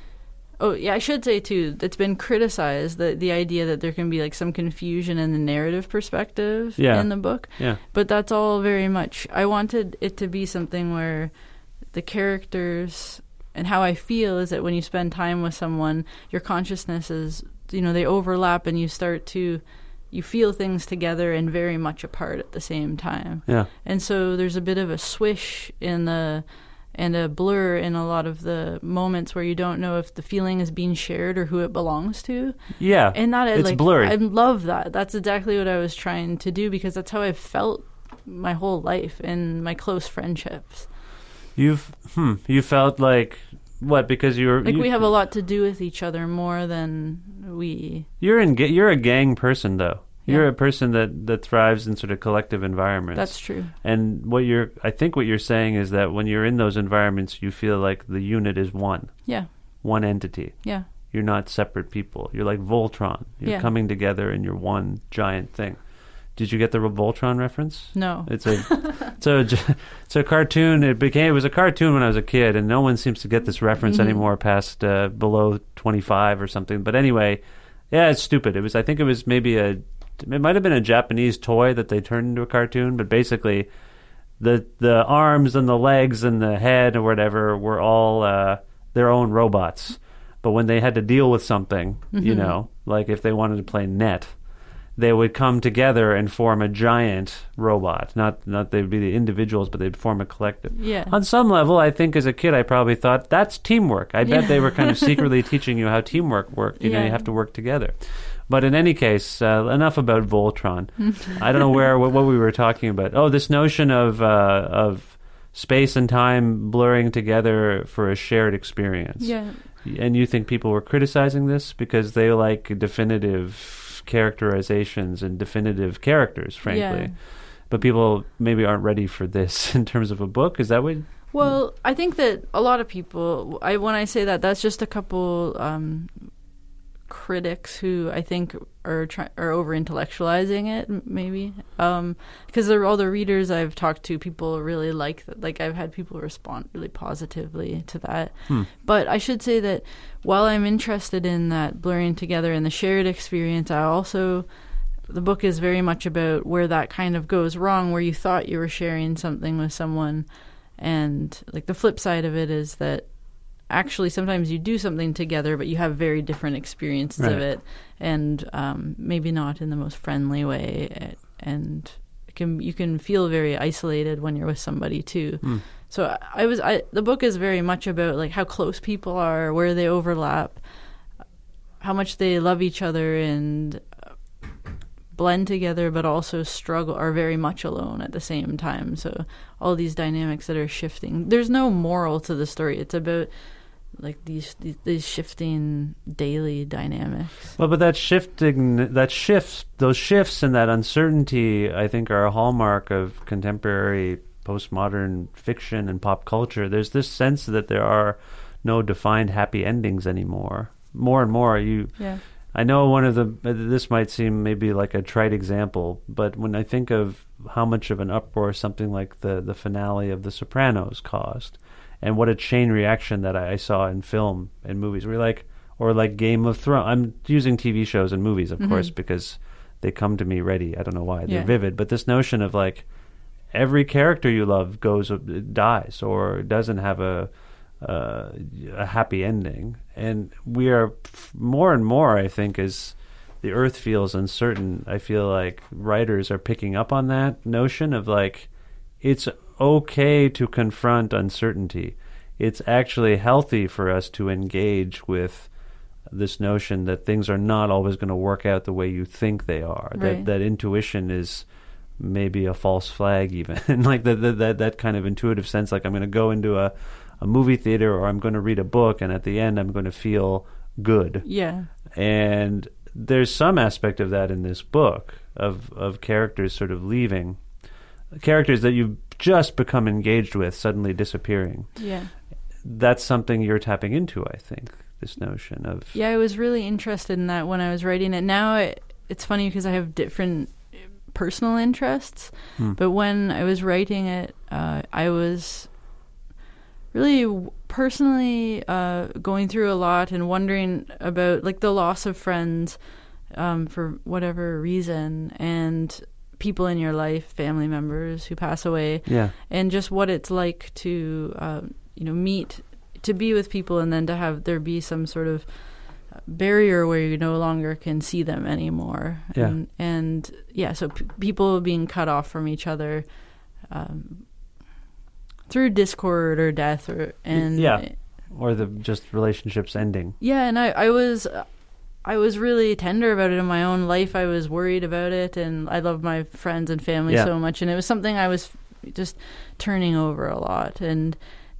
oh, yeah. I should say too. It's been criticized the the idea that there can be like some confusion in the narrative perspective yeah. in the book. Yeah. But that's all very much. I wanted it to be something where the characters and how I feel is that when you spend time with someone, your consciousness is, you know, they overlap and you start to. You feel things together and very much apart at the same time. Yeah. And so there's a bit of a swish in the and a blur in a lot of the moments where you don't know if the feeling is being shared or who it belongs to. Yeah. And that it's like blurry. I love that. That's exactly what I was trying to do because that's how I've felt my whole life in my close friendships. You've hmm, you felt like what because you're like you, we have a lot to do with each other more than we. You're in you're a gang person though. Yeah. You're a person that, that thrives in sort of collective environments. That's true. And what you're I think what you're saying is that when you're in those environments, you feel like the unit is one. Yeah. One entity. Yeah. You're not separate people. You're like Voltron. You're yeah. coming together and you're one giant thing. Did you get the Voltron reference? No. It's a it's a it's a cartoon. It became it was a cartoon when I was a kid, and no one seems to get this reference mm-hmm. anymore past uh, below twenty-five or something. But anyway, yeah, it's stupid. It was I think it was maybe a it might have been a Japanese toy that they turned into a cartoon, but basically the the arms and the legs and the head or whatever were all uh, their own robots. But when they had to deal with something, mm-hmm. you know, like if they wanted to play net, they would come together and form a giant robot. Not not they'd be the individuals, but they'd form a collective. Yeah. On some level, I think as a kid, I probably thought, that's teamwork. I bet yeah. they were kind of secretly teaching you how teamwork worked. You yeah. know, you have to work together. But in any case, uh, enough about Voltron. I don't know where what, what we were talking about. Oh, this notion of uh, of space and time blurring together for a shared experience. Yeah. And you think people were criticizing this because they like definitive characterizations and definitive characters, frankly. Yeah. But people maybe aren't ready for this in terms of a book. Is that what? Well, I think that a lot of people, I when I say that, that's just a couple um, critics who I think are try, are over intellectualizing it, maybe, um, because all the readers I've talked to, people really like that. Like I've had people respond really positively to that. Hmm. But I should say that while I'm interested in that blurring together and the shared experience, I also the book is very much about where that kind of goes wrong, where you thought you were sharing something with someone, and like the flip side of it is that actually sometimes you do something together, but you have very different experiences right. of it, and um, maybe not in the most friendly way, and it can you can feel very isolated when you're with somebody too. Mm. So I, I was I, the book is very much about like how close people are, where they overlap, how much they love each other and blend together, but also struggle, are very much alone at the same time. So all these dynamics that are shifting. There's no moral to the story. It's about like these, these these shifting daily dynamics. Well, but that shifting, that shifts, those shifts and that uncertainty, I think, are a hallmark of contemporary postmodern fiction and pop culture. There's this sense that there are no defined happy endings anymore. More and more, you. Yeah. I know one of the. This might seem maybe like a trite example, but when I think of how much of an uproar something like the the finale of The Sopranos caused, and what a chain reaction that I, I saw in film and movies. We're like, or like Game of Thrones. I'm using T V shows and movies, of mm-hmm. course, because they come to me ready. I don't know why. They're Yeah. vivid. But this notion of like every character you love goes dies or doesn't have a uh, a happy ending. And we are f- more and more, I think, as the earth feels uncertain, I feel like writers are picking up on that notion of like it's okay to confront uncertainty. It's actually healthy for us to engage with this notion that things are not always going to work out the way you think they are. Right. That that intuition is maybe a false flag even. like that, that that that kind of intuitive sense, like I'm going to go into a, a movie theater or I'm going to read a book and at the end I'm going to feel good. Yeah. And there's some aspect of that in this book of of characters sort of leaving, characters that you've just become engaged with suddenly disappearing. Yeah. That's something you're tapping into, I think, this notion of... Yeah, I was really interested in that when I was writing it. Now it, it's funny because I have different personal interests, Hmm. but when I was writing it, uh, I was really w- personally uh, going through a lot and wondering about like the loss of friends um, for whatever reason, and people in your life, family members who pass away, Yeah. and just what it's like to um, you know meet, to be with people, and then to have there be some sort of barrier where you no longer can see them anymore. Yeah. And, and yeah, so p- people being cut off from each other um, through discord or death, or and Yeah. Or the just relationships ending. yeah, and I, I was I was really tender about it in my own life. I was worried about it, and I love my friends and family Yeah. so much, and it was something I was just turning over a lot. And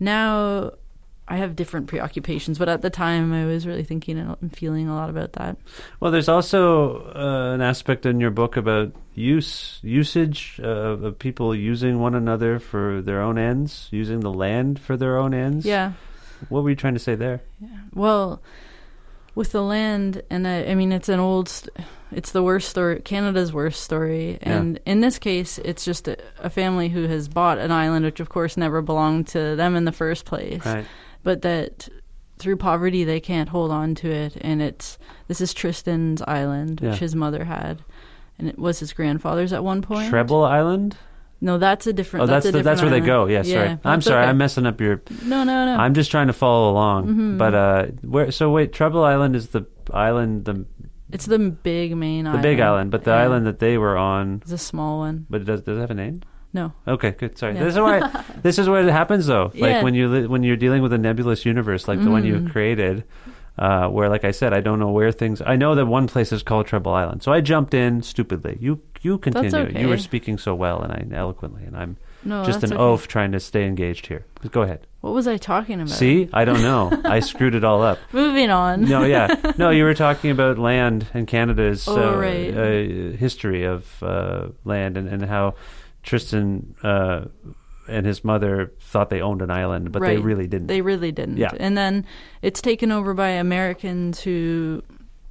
now I have different preoccupations, but at the time I was really thinking and feeling a lot about that. Well, there's also uh, an aspect in your book about use, usage uh, of people using one another for their own ends, using the land for their own ends. Yeah. What were you trying to say there? Well, with the land, and I, I mean, it's an old, st- it's the worst story, Canada's worst story. And in this case, it's just a, a family who has bought an island, which of course never belonged to them in the first place. Right. But that through poverty, they can't hold on to it. And it's, this is Tristan's island, which Yeah. his mother had. And it was his grandfather's at one point. Treble Island? No, that's a different. Oh, that's a the, that's where different they go. island. Yeah, sorry. Yeah, I'm that's sorry. okay. I'm messing up your... No, no, no. I'm just trying to follow along. Mhm. But uh, where? So wait, Treble Island is the island, the It's the big main the island. big island, but the Yeah. island that they were on. It's a small one. But it does does it have a name? No. Okay, good. Sorry. Yeah. This is why. This is where it happens, though. Like Yeah. when you li- when you're dealing with a nebulous universe, like the one you Mhm. created, uh, where, like I said, I don't know where things. I know that one place is called Treble Island, so I jumped in stupidly. You you continue. okay. You were speaking so well and I eloquently, and I'm No, just that's an okay. oaf trying to stay engaged here. Go ahead. What was I talking about? See, I don't know. I screwed it all up. Moving on. No, yeah, no. You were talking about land and Canada's Oh, uh, right. uh, history of uh, land and, and how Tristan uh, and his mother thought they owned an island, but they Right. really didn't. They really didn't. Yeah. And then it's taken over by Americans who,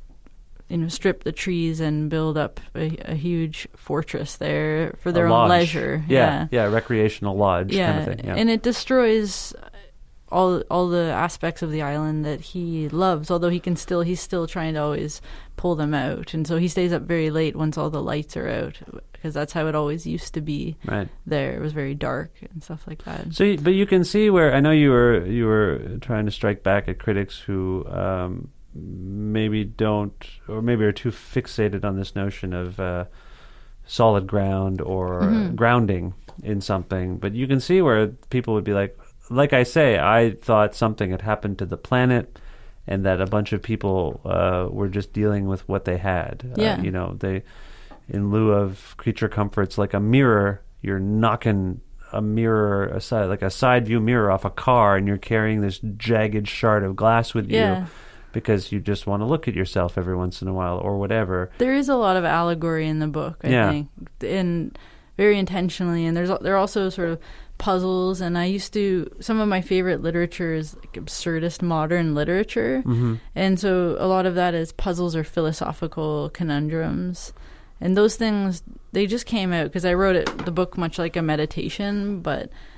you know, strip the trees and build up a, a huge fortress there for their A own lodge. leisure. Yeah, yeah, recreational lodge Yeah. kind of thing. Yeah. And it destroys all all the aspects of the island that he loves, although he can still he's still trying to always pull them out. And so he stays up very late once all the lights are out, because that's how it always used to be Right. there. It was very dark and stuff like that. So, you- but you can see where I know you were you were trying to strike back at critics who um, maybe don't, or maybe are too fixated on this notion of uh, solid ground or Mhm. grounding in something. But you can see where people would be like, like I say, I thought something had happened to the planet, and that a bunch of people uh, were just dealing with what they had. Yeah. Uh, you know, they, in lieu of creature comforts like a mirror, you're knocking a mirror aside, like a side view mirror off a car, and you're carrying this jagged shard of glass with Yeah. you because you just want to look at yourself every once in a while or whatever. There is a lot of allegory in the book, I Yeah. think, and very intentionally. And there's there are also sort of puzzles. And I used to, some of my favorite literature is like absurdist modern literature, Mm-hmm. and so a lot of that is puzzles or philosophical conundrums. And those things, they just came out because I wrote it, the book much like a meditation, but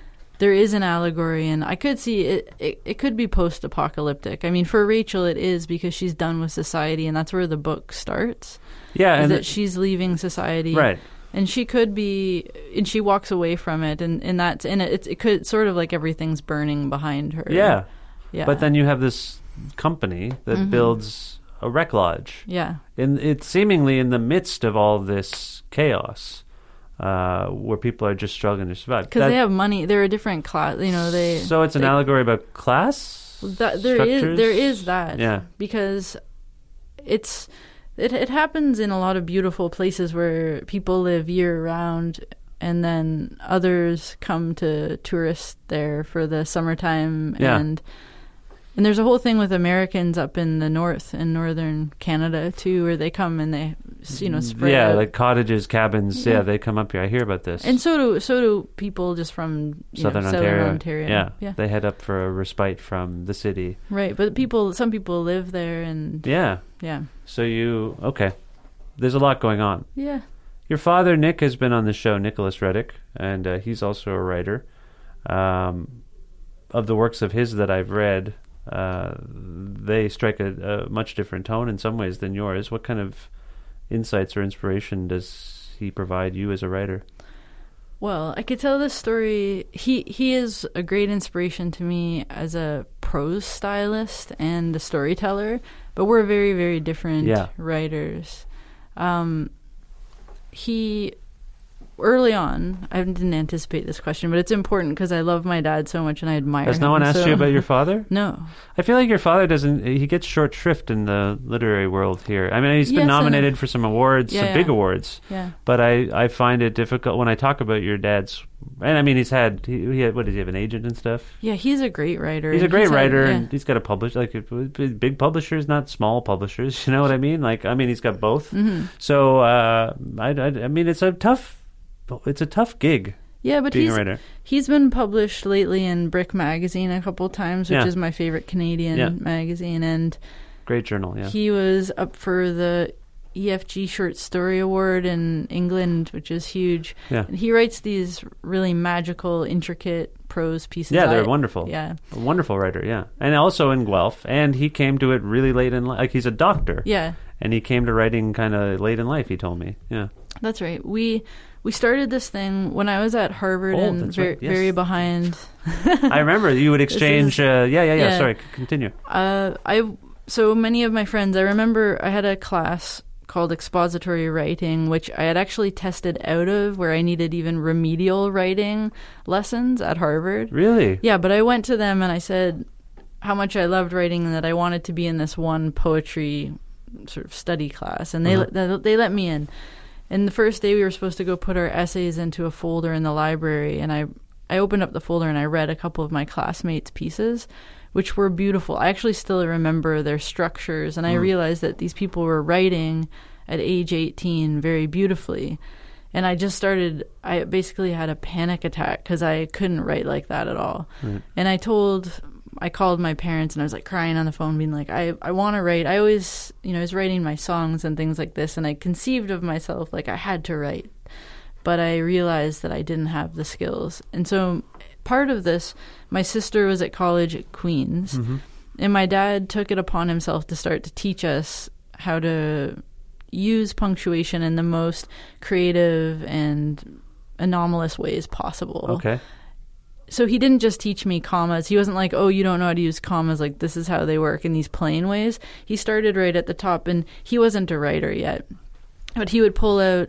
there is an allegory, and I could see it, it. It could be post-apocalyptic. I mean, for Rachel, it is because she's done with society, and that's where the book starts. Yeah, and that it, she's leaving society, right? And she could be, and she walks away from it, and and that's and it. It could sort of like everything's burning behind her. Yeah, yeah. But then you have this company that mm-hmm. builds a rec lodge. Yeah, and it's seemingly in the midst of all this chaos. Uh, where people are just struggling to survive. Because they have money. They're a different class. You know, they. So it's an they, allegory about class? That, there is there is that. Yeah. Because it's it it happens in a lot of beautiful places where people live year round, and then others come to tourist there for the summertime. Yeah. And and there's a whole thing with Americans up in the north, in northern Canada too, where they come and they, you know, spread yeah, out. like cottages, cabins. Yeah. yeah, they come up here. I hear about this. And so do so do people just from you Southern, know, Ontario. Southern Ontario. Yeah. yeah, they head up for a respite from the city. Right, but people, some people live there, and yeah, yeah. So you okay? There's a lot going on. Yeah. Your father Nick has been on the show, Nicholas Reddick, and uh, he's also a writer. Um, of the works of his that I've read. Uh, they strike a, a much different tone in some ways than yours. What kind of insights or inspiration does he provide you as a writer? Well, I could tell this story. He he is a great inspiration to me as a prose stylist and a storyteller, but we're very, very different yeah. writers. Um, he... Early on, I didn't anticipate this question, but it's important because I love my dad so much and I admire him. Has no one asked so. you about your father? No. I feel like your father doesn't, he gets short shrift in the literary world here. I mean, he's been yes, nominated for some awards, yeah, some yeah. big awards. Yeah. But I, I find it difficult when I talk about your dad's, and I mean, he's had, he, he had, what, did he have an agent and stuff? Yeah, he's a great writer. He's a great he's writer, had, yeah. and he's got a publish, like, big publishers, not small publishers, you know what I mean? Like, I mean, he's got both. Mm-hmm. So, uh, I, I, I mean, it's a tough, It's a tough gig. Yeah, but being he's a writer. he's been published lately in Brick Magazine a couple of times, which yeah. is my favorite Canadian yeah. magazine, and great journal. Yeah, he was up for the E F G Short Story Award in England, which is huge. Yeah, and he writes these really magical, intricate prose pieces. Yeah, they're I, wonderful. Yeah, a wonderful writer. Yeah, and also in Guelph, and he came to it really late in life. Like he's a doctor. Yeah, and he came to writing kind of late in life. He told me. Yeah, that's right. We. We started this thing when I was at Harvard oh, and very, right. yes. very behind. I remember you would exchange. Is, uh, yeah, yeah, yeah, yeah. Sorry, continue. Uh, I so many of my friends. I remember I had a class called expository writing, which I had actually tested out of, where I needed even remedial writing lessons at Harvard. Really? Yeah, but I went to them and I said how much I loved writing and that I wanted to be in this one poetry sort of study class, and they uh-huh. they, they let me in. And the first day we were supposed to go put our essays into a folder in the library, and I, I opened up the folder and I read a couple of my classmates' pieces, which were beautiful. I actually still remember their structures, and mm. I realized that these people were writing at age eighteen very beautifully. And I just started, I basically had a panic attack because I couldn't write like that at all. Right. And I told... I called my parents and I was like crying on the phone being like, I, I want to write. I always, you know, I was writing my songs and things like this, and I conceived of myself like I had to write. But I realized that I didn't have the skills. And so part of this, my sister was at college at Queen's, mm-hmm. and my dad took it upon himself to start to teach us how to use punctuation in the most creative and anomalous ways possible. Okay. So he didn't just teach me commas. He wasn't like, oh, you don't know how to use commas. Like, this is how they work in these plain ways. He started right at the top, and he wasn't a writer yet. But he would pull out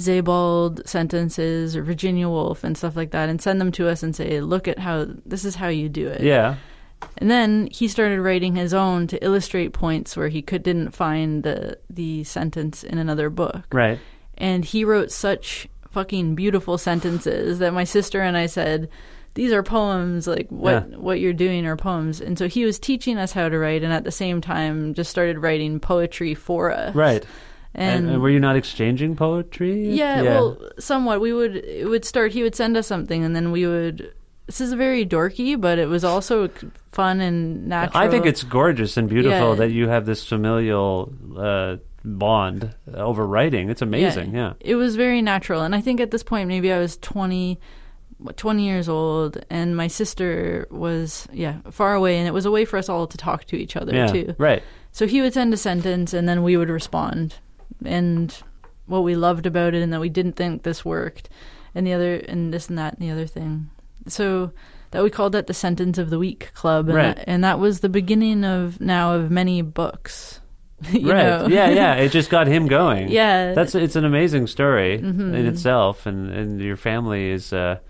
Sebald sentences or Virginia Woolf and stuff like that and send them to us and say, look at how, this is how you do it. Yeah. And then he started writing his own to illustrate points where he could didn't find the the sentence in another book. Right. And he wrote such fucking beautiful sentences that my sister and I said, these are poems, like what, yeah. what you're doing are poems. And so he was teaching us how to write, and at the same time just started writing poetry for us. Right. And, and, and were you not exchanging poetry? Yeah, yeah, well, somewhat. We would, it would start, he would send us something, and then we would, this is very dorky, but it was also fun and natural. I think it's gorgeous and beautiful yeah. that you have this familial uh, bond over writing. It's amazing, yeah. yeah. It was very natural. And I think at this point, maybe I was twenty, twenty years old, and my sister was, yeah, far away, and it was a way for us all to talk to each other, Yeah, too. right. So he would send a sentence, and then we would respond, and what we loved about it, and that we didn't think this worked, and the other, and this and that, and the other thing. So that we called that the Sentence of the Week Club, and, Right. that, and that was the beginning of, now, of many books. You right. know? Yeah, yeah. It just got him going. Yeah. That's it's an amazing story Mm-hmm. in itself, and, and your family is uh,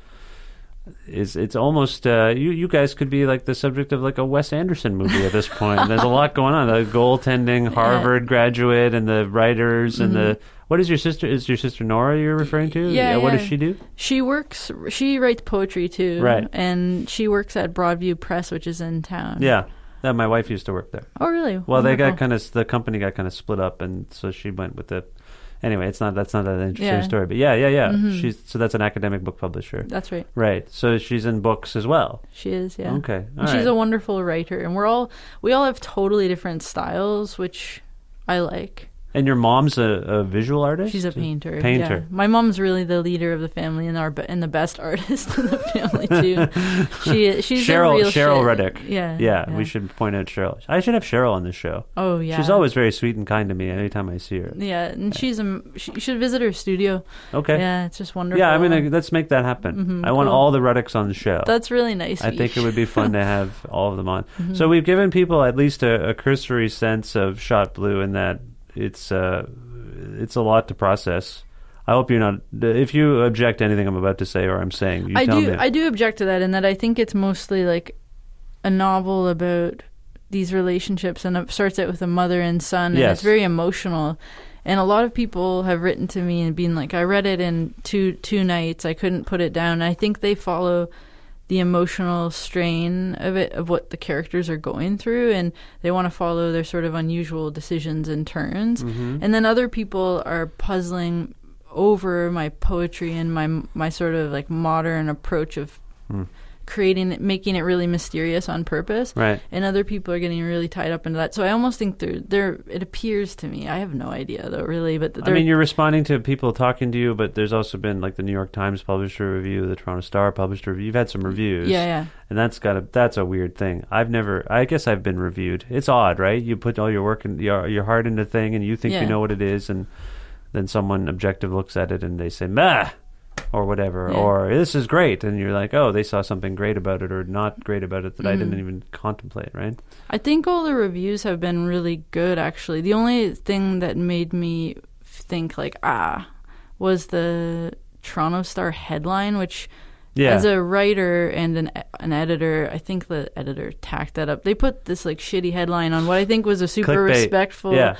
is it's almost uh, you you guys could be like the subject of like a Wes Anderson movie at this point. There's a lot going on. The goaltending Harvard graduate and the writers and the what is your sister? Is your sister Nora you're referring to? Yeah, What yeah. does she do? She works, she writes poetry too. Right. And she works at Broadview Press, which is in town. Yeah. Uh, my wife used to work there. Oh, really? Well, they got Wonderful. kind of the company got kind of split up, and so she went with the. Anyway, it's not that's not an interesting Yeah. story, but yeah, yeah, yeah. Mhm. She's so that's an academic book publisher, That's right. right? So she's in books as well. She is, yeah. Okay, all And she's right. a wonderful writer, and we're all we all have totally different styles, which I like. And your mom's a, a visual artist. She's a painter. Painter. Yeah. My mom's really the leader of the family and our be- and the best artist in the family too. She she's Cheryl a real Cheryl shit. Reddick. Yeah, yeah, yeah. We should point out Cheryl. I should have Cheryl on this show. Oh yeah. She's always very sweet and kind to me anytime I see her. Yeah, and she's a she, you should visit her studio. Okay. Yeah, it's just wonderful. Yeah, I mean, uh, let's make that happen. Mhm, I want cool. all the Reddicks on the show. That's really nice. I of think you. it would be fun to have all of them on. Mm-hmm. So we've given people at least a, a cursory sense of Shot Blue in that it's uh, it's a lot to process. I hope you're not. If you object to anything I'm about to say or I'm saying, you I tell do. me. I do object to that, in that I think it's mostly like a novel about these relationships, and it starts out with a mother and son, and Yes. it's very emotional. And a lot of people have written to me and been like, "I read it in two two nights. I couldn't put it down." And I think they follow the emotional strain of it, of what the characters are going through, and they want to follow their sort of unusual decisions and turns. Mm-hmm. And then other people are puzzling over my poetry and my my sort of like modern approach of Hmm. creating it, making it really mysterious on purpose. Right. And other people are getting really tied up into that. So I almost think they're they're. It appears to me. I have no idea though, really. But I they're, mean, you're responding to people talking to you, but there's also been like the New York Times published a review, the Toronto Star published a review. You've had some reviews. yeah, yeah. And that's got a that's a weird thing. I've never. I guess I've been reviewed. It's odd, right? You put all your work and your your heart into a thing, and you think Yeah. you know what it is, and then someone objective looks at it and they say, "Bah," or whatever, Yeah. or "This is great," and you're like, "Oh, they saw something great about it or not great about it that I Mhm. didn't even contemplate." Right? I think all the reviews have been really good, actually. The only thing that made me think, like, ah, was the Toronto Star headline, which, Yeah. as a writer and an an editor, I think the editor tacked that up. They put this, like, shitty headline on what I think was a super Clickbait. respectful Yeah.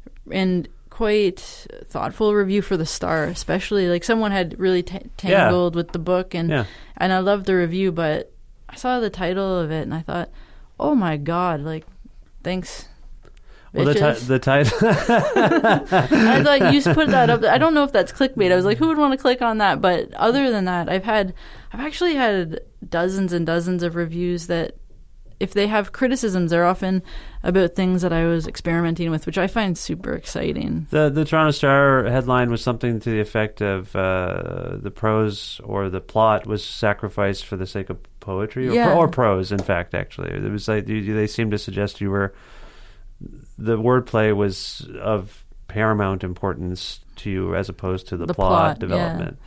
and quite thoughtful review for the Star, especially. Like, someone had really t- tangled with the book, and Yeah. and I loved the review, but I saw the title of it, and I thought, oh my God, like, thanks. Well, the, bitches. ti- the title. I thought you put that up. I don't know if that's clickbait. I was like, who would want to click on that? But other than that, I've had, I've actually had dozens and dozens of reviews that, if they have criticisms, they're often about things that I was experimenting with, which I find super exciting. The the Toronto Star headline was something to the effect of uh, the prose or the plot was sacrificed for the sake of poetry, or, Yeah. pro- or prose. In fact, actually, it was like you, they seemed to suggest you were the wordplay was of paramount importance to you as opposed to the, The plot, plot, yeah. development,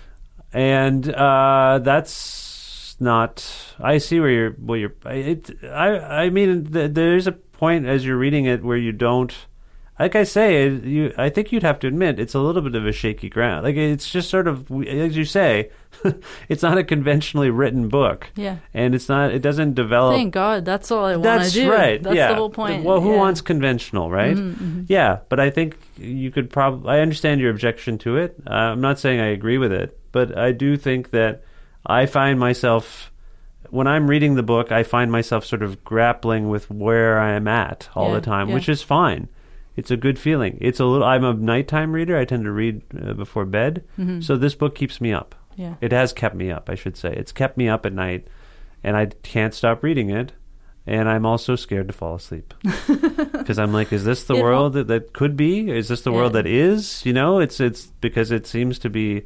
and uh, that's not. I see where you're. Where you're. It. I. I mean, th- there's a point as you're reading it where you don't. Like I say, it- you. I think you'd have to admit it's a little bit of a shaky ground. Like it's just sort of, as you say, it's not a conventionally written book. Yeah. And it's not. It doesn't develop. Thank God, that's all I want to That's do. right. That's yeah. the whole point. Well, who yeah. wants conventional, right? Mhm, mhm. Yeah, but I think you could probably. I understand your objection to it. Uh, I'm not saying I agree with it, but I do think that I find myself. When I'm reading the book, I find myself sort of grappling with where I am at all Yeah, the time, yeah. which is fine. It's a good feeling. It's a little. I'm a nighttime reader. I tend to read uh, before bed, Mhm. so this book keeps me up. Yeah. It has kept me up, I should say. It's kept me up at night, and I can't stop reading it. And I'm also scared to fall asleep because I'm like, is this the It world that, that could be? Is this the world Yeah. that is? You know, it's it's because it seems to be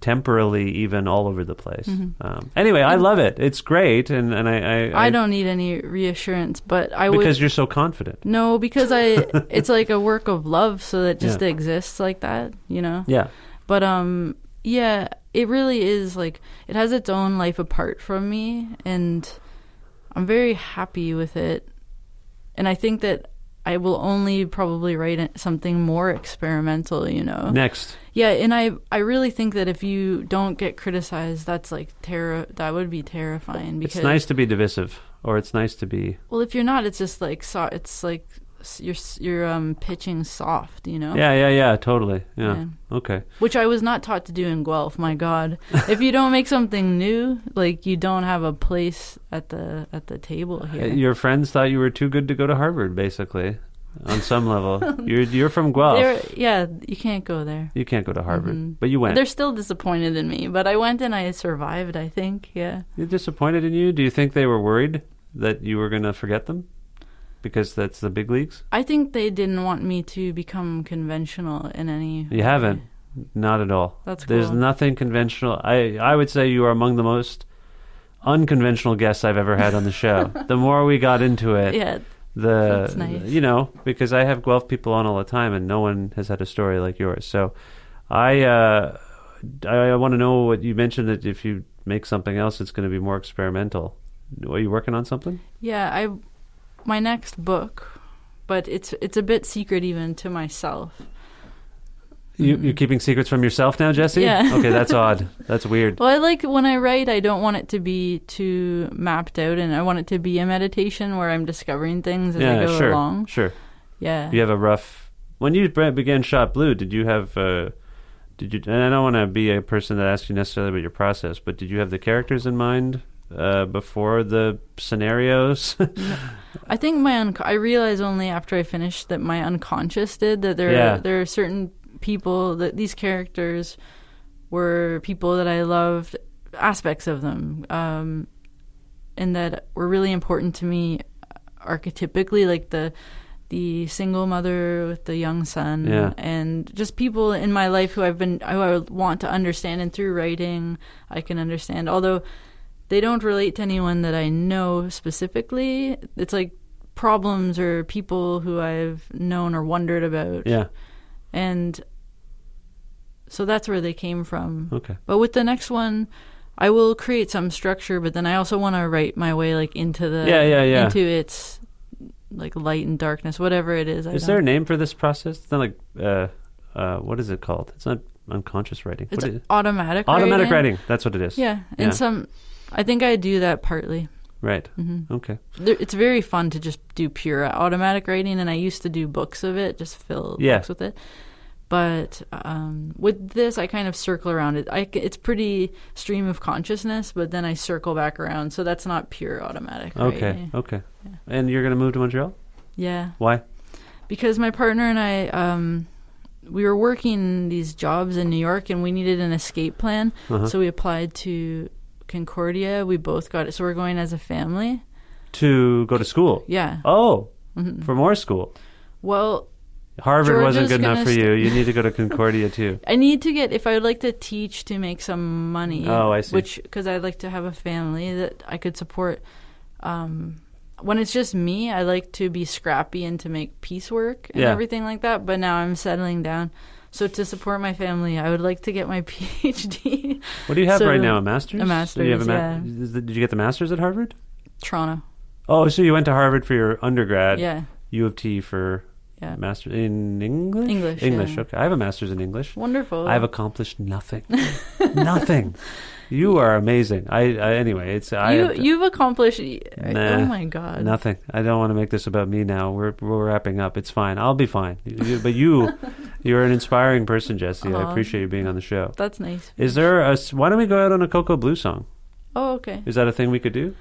temporally even all over the place. Um, anyway, I love it. It's great, and, and I, I I don't need any reassurance, but I would because you're so confident. no because I it's like a work of love, so that just Yeah. exists like that, you know. Yeah. But um, yeah, it really is like it has its own life apart from me, and I'm very happy with it. And I think that I will only probably write it- something more experimental, you know. Next. Yeah, and I I really think that if you don't get criticized, that's like terror. That would be terrifying. Because It's nice to be divisive, or it's nice to be. well, if you're not, it's just like so. It's like s- you're s- you're um pitching soft, you know. Yeah, yeah, yeah, totally. Yeah. Yeah. Okay. Which I was not taught to do in Guelph. My God, if you don't make something new, like you don't have a place at the at the table here. Your friends thought you were too good to go to Harvard, basically, on some level. You're you're from Guelph. They're, yeah, you can't go there. You can't go to Harvard, Mhm. but you went. They're still disappointed in me, but I went and I survived. I think, yeah. You're disappointed in you? Do you think they were worried that you were going to forget them? Because that's the big leagues? I think they didn't want me to become conventional in any. You haven't. Not at all. That's There's cool. nothing conventional. I, I would say you are among the most unconventional guests I've ever had on the show. The more we got into it, Yeah, the That's nice. you know, because I have Guelph people on all the time and no one has had a story like yours. So I uh, I, I want to know what you mentioned, that if you make something else it's going to be more experimental. Are you working on something? yeah. I my next book, but it's it's a bit secret even to myself. You, you're keeping secrets from yourself now, Jesse? Yeah. Okay, that's odd. That's weird. Well, I like when I write, I don't want it to be too mapped out, and I want it to be a meditation where I'm discovering things as I Yeah, go sure, along. sure. Yeah. You have a rough. When you bre- began Shot Blue, did you have? Uh, did you? And I don't want to be a person that asks you necessarily about your process, but did you have the characters in mind uh, before the scenarios? I think my un- I realized only after I finished that my unconscious did that there Yeah. are, there are certain people that these characters were people that I loved, aspects of them, um, and that were really important to me archetypically, like the the single mother with the young son, Yeah. and just people in my life who I've been who I want to understand, and through writing I can understand, although they don't relate to anyone that I know specifically. It's like problems or people who I've known or wondered about. Yeah. And so that's where they came from. Okay. But with the next one, I will create some structure, but then I also want to write my way like into the Yeah, yeah, yeah. into its like light and darkness, whatever it is. I Is don't- there a name for this process? It's not like uh, uh, what is it called? It's not unconscious writing. It's What is it? automatic Automatic writing. writing. That's what it is. Yeah, and Yeah. some. I think I do that partly. Right. Mhm. Okay. There- It's very fun to just do pure automatic writing, and I used to do books of it, just fill Yeah. books with it. But um, with this, I kind of circle around it. I c it's pretty stream of consciousness, but then I circle back around, so that's not pure automatic Okay. writing. Okay. And you're going to move to Montreal? Yeah, Why? because my partner and I, um, we were working these jobs in New York, and we needed an escape plan, Uh-huh. so we applied to Concordia. We both got it, so we're going as a family. To go to school? Yeah. Oh, Mm-hmm. for more school. Well, Harvard wasn't Georgia's good enough gonna for st- you. You need to go to Concordia too. I need to get, if I would like to teach to make some money. Oh, I see. Which, because I'd like to have a family that I could support. Um, when it's just me, I like to be scrappy and to make piecework and Yeah. everything like that. But now I'm settling down. So to support my family, I would like to get my PhD. What do you have So- right now? A master's? A Do you have master's, yeah. is the- Did you get the master's at Harvard? Toronto. Oh, so you went to Harvard for your undergrad. Yeah. U of T for Yeah. master in English. English, English. yeah. Okay, I have a master's in English. Wonderful. I have accomplished nothing. Nothing. You are amazing. I, I anyway. It's I. you, have- you've accomplished. Nah, oh my God. Nothing. I don't want to make this about me now. We're we're wrapping up. It's fine. I'll be fine. You, but you, you're an inspiring person, Jesse. I Aw. appreciate you being on the show. That's nice. Is there a? s- Why don't we go out on a Coco Blue song? Oh, okay. Is that a thing we could do,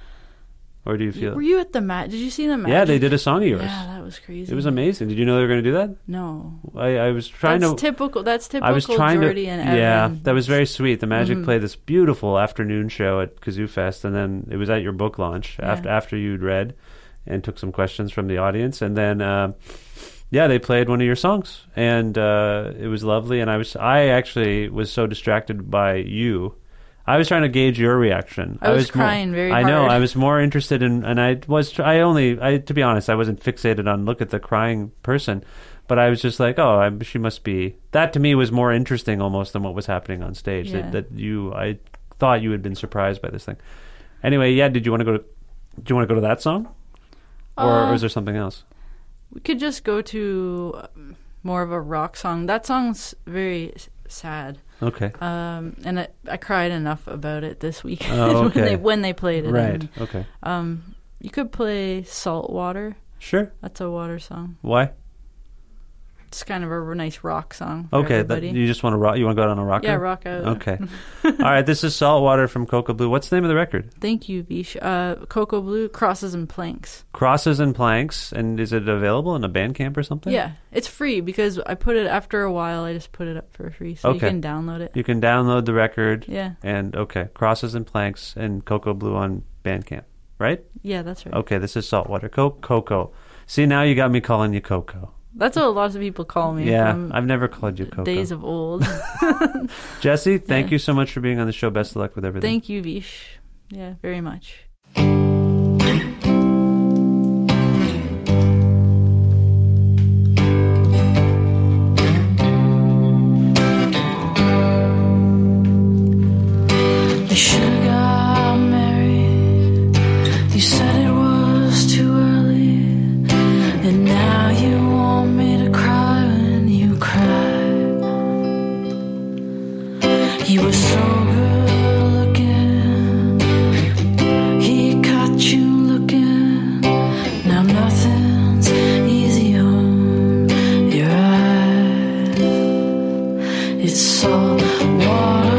or do you feel? Were you at the mat? Did you see the match? Yeah, they did a song of yours. Yeah, that was crazy. It was amazing. Did you know they were going to do that? No. I, I was trying that's to. typical. That's typical. I was trying Jordy to. and Evan. Yeah, that was very sweet. The Magic Mhm. played this beautiful afternoon show at Kazoo Fest, and then it was at your book launch Yeah. after after you'd read, and took some questions from the audience, and then uh, yeah, they played one of your songs, and uh, it was lovely. And I was, I actually was so distracted by you. I was trying to gauge your reaction. I was, I was crying more, very I hard. know. I was more interested in, and I was. I only. I to be honest, I wasn't fixated on look at the crying person, but I was just like, oh, I, she must be. That to me was more interesting almost than what was happening on stage. Yeah. That, that you, I thought you had been surprised by this thing. Anyway, yeah. Did you want to go to? Do you want to go to that song, or, Uh, or is there something else? We could just go to um, more of a rock song. That song's very s- sad. Okay. Um, and I, I cried enough about it this week Oh, okay. when they when they played it. Right. And, Okay. um, you could play "Salt Water." Sure. That's a water song. Why? It's kind of a nice rock song. For Okay. That, everybody. you just want to rock? You want to go out on a rocker? Yeah, rock out. Okay. All right. This is Saltwater from Cocoa Blue. What's the name of the record? Thank you, Vish. Uh, Cocoa Blue, Crosses and Planks. Crosses and Planks. And is it available in a Bandcamp or something? Yeah, it's free because I put it after a while. I just put it up for free, so Okay. you can download it. You can download the record. Yeah, And okay, Crosses and Planks and Cocoa Blue on Bandcamp, right? yeah, that's right. Okay, this is Saltwater. Co- Coco. See, now you got me calling you Coco. That's what lots of people call me. Yeah, from I've never called you Coco. days of old. Jesse, thank Yeah. you so much for being on the show. Best of luck with everything. Thank you, Vish. Yeah, very much. You should have got married. You said it was too early, and now you want me to cry when you cry. You were so good looking, he caught you looking. Now nothing's easy on your eyes. It's salt water.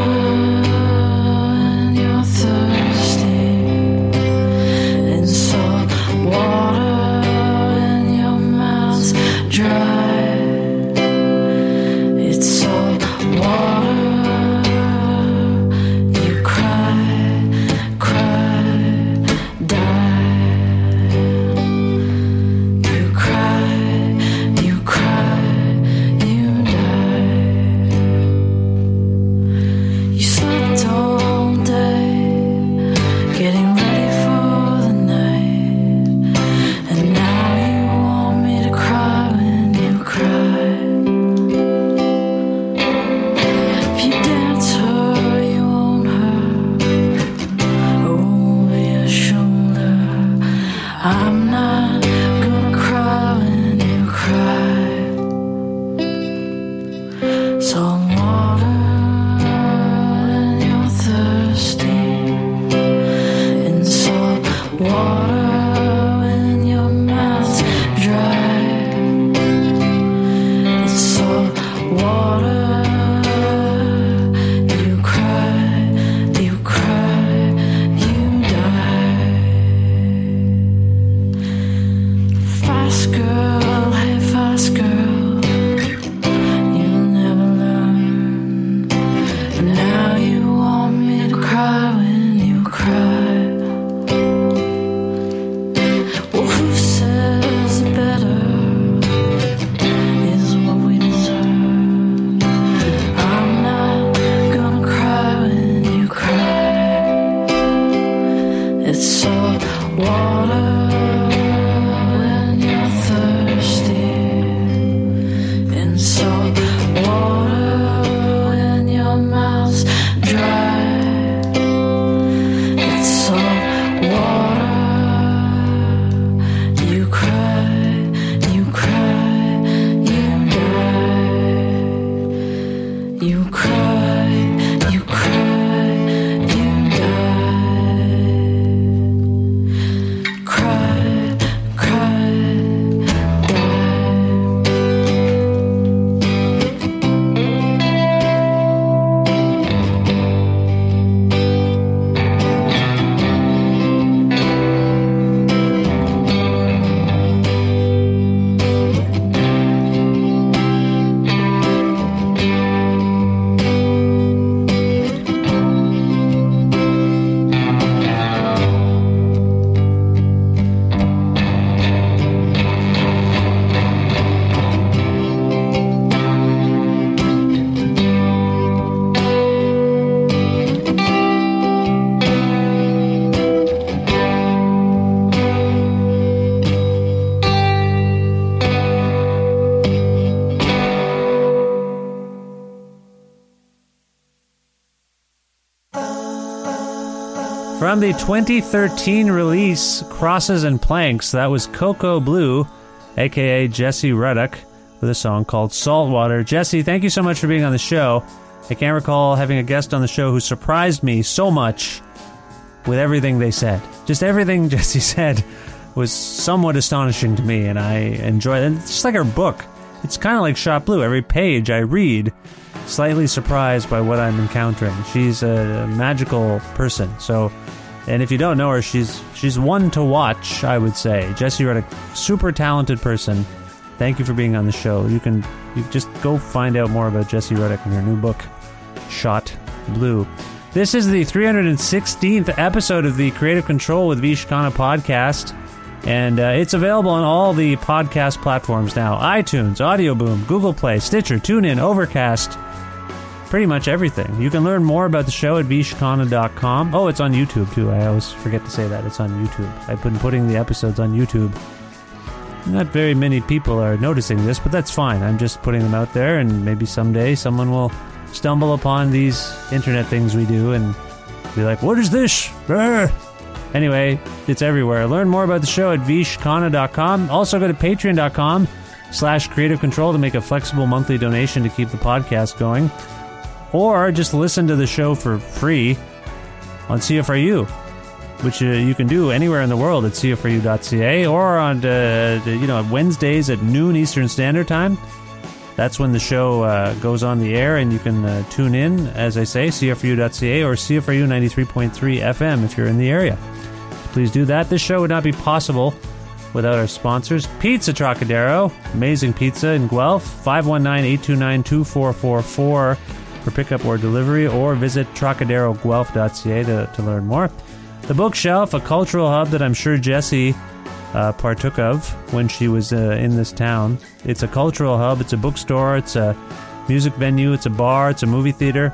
From the twenty thirteen release, Crosses and Planks, that was Coco Blue, a k a. Jesse Ruddock, with a song called Saltwater. Jesse, thank you so much for being on the show. I can't recall having a guest on the show who surprised me so much with everything they said. Just everything Jesse said was somewhat astonishing to me, and I enjoy it. And it's just like her book. It's kind of like Shot Blue. Every page I read, slightly surprised by what I'm encountering. She's a magical person. So, and if you don't know her, she's she's one to watch, I would say. Jesse Ruddock, super talented person. Thank you for being on the show. You can you just go find out more about Jesse Ruddock in her new book, Shot Blue. This is the three hundred sixteenth episode of the Creative Control with Vish Khanna podcast, and uh, it's available on all the podcast platforms now. iTunes, Audio Boom, Google Play, Stitcher, TuneIn, Overcast, pretty much everything. You can learn more about the show at vish khanna dot com. Oh, it's on YouTube, too. I always forget to say that. It's on YouTube. I've been putting the episodes on YouTube. Not very many people are noticing this, but that's fine. I'm just putting them out there, and maybe someday someone will stumble upon these internet things we do and be like, what is this? Arr! Anyway, it's everywhere. Learn more about the show at vish khanna dot com. Also go to patreon dot com slash creative control to make a flexible monthly donation to keep the podcast going. Or just listen to the show for free on C F R U, which uh, you can do anywhere in the world at c f r u dot c a, or on uh, you know Wednesdays at noon Eastern Standard Time. That's when the show uh, goes on the air, and you can uh, tune in, as I say, c f r u dot c a or C F R U ninety-three point three F M if you're in the area. Please do that. This show would not be possible without our sponsors. Pizza Trocadero, amazing pizza in Guelph, five one nine, eight two nine, two four four four for pickup or delivery, or visit trocadero guelph dot c a to, to learn more. The Bookshelf, a cultural hub that I'm sure Jessie uh, partook of when she was uh, in this town. It's a cultural hub, it's a bookstore, it's a music venue, it's a bar, it's a movie theater.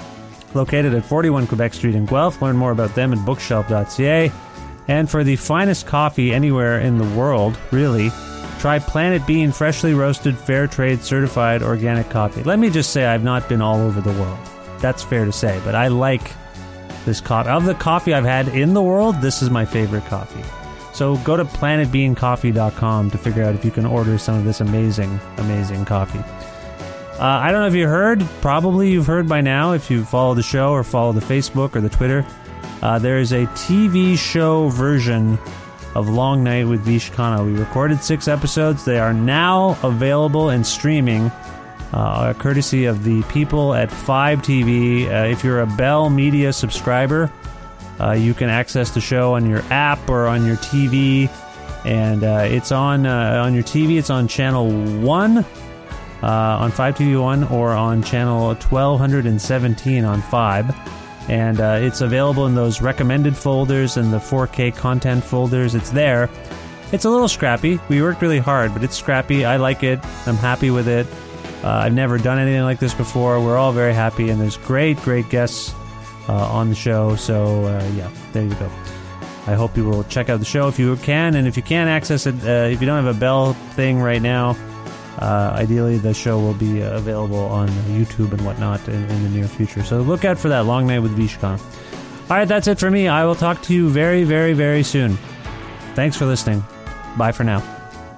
Located at forty-one Quebec Street in Guelph. Learn more about them at bookshelf dot c a. And for the finest coffee anywhere in the world, really, try Planet Bean freshly roasted, fair trade certified organic coffee. Let me just say I've not been all over the world. That's fair to say, but I like this coffee. Of the coffee I've had in the world, this is my favorite coffee. So go to planet bean coffee dot com to figure out if you can order some of this amazing, amazing coffee. Uh, I don't know if you heard. Probably you've heard by now if you follow the show or follow the Facebook or the Twitter. Uh, there is a T V show version of Long Night with Vish Khanna. We recorded six episodes. They are now available and streaming, uh, courtesy of the people at five T V. Uh, if you're a Bell Media subscriber, uh, you can access the show on your app or on your T V. And uh, it's on uh, on your T V. It's on channel one. Uh, on five T V one, or on channel twelve seventeen on five. And uh, it's available in those recommended folders and the four K content folders. It's there. It's a little scrappy. We worked really hard, but it's scrappy. I like it. I'm happy with it. Uh, I've never done anything like this before. We're all very happy, and there's great, great guests uh, on the show. So, uh, yeah, there you go. I hope you will check out the show if you can, and if you can't access it, uh, if you don't have a Bell thing right now, Uh, ideally, the show will be uh, available on YouTube and whatnot in, in the near future. So look out for that. Long Night with Vish Khanna. All right, that's it for me. I will talk to you very, very, very soon. Thanks for listening. Bye for now.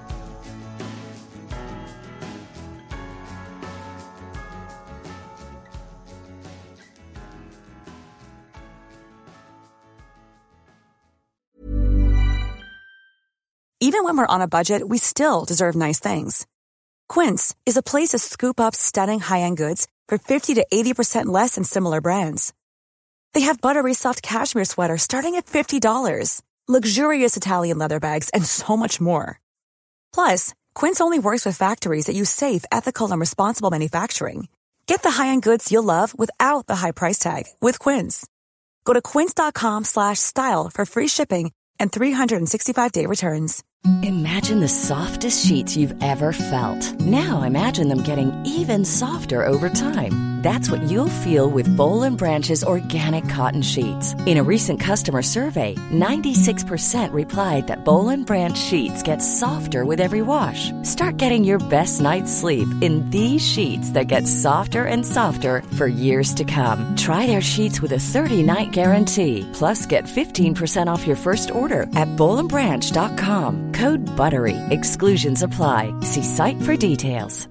Even when we're on a budget, we still deserve nice things. Quince is a place to scoop up stunning high-end goods for fifty to eighty percent less than similar brands. They have buttery soft cashmere sweaters starting at fifty dollars, luxurious Italian leather bags, and so much more. Plus, Quince only works with factories that use safe, ethical, and responsible manufacturing. Get the high-end goods you'll love without the high price tag with Quince. Go to quince dot com slash style for free shipping and three sixty-five day returns. Imagine the softest sheets you've ever felt. Now imagine them getting even softer over time. That's what you'll feel with Boll and Branch's organic cotton sheets. In a recent customer survey, ninety-six percent replied that Boll and Branch sheets get softer with every wash. Start getting your best night's sleep in these sheets that get softer and softer for years to come. Try their sheets with a thirty-night guarantee. Plus, get fifteen percent off your first order at boll and branch dot com. Code BUTTERY. Exclusions apply. See site for details.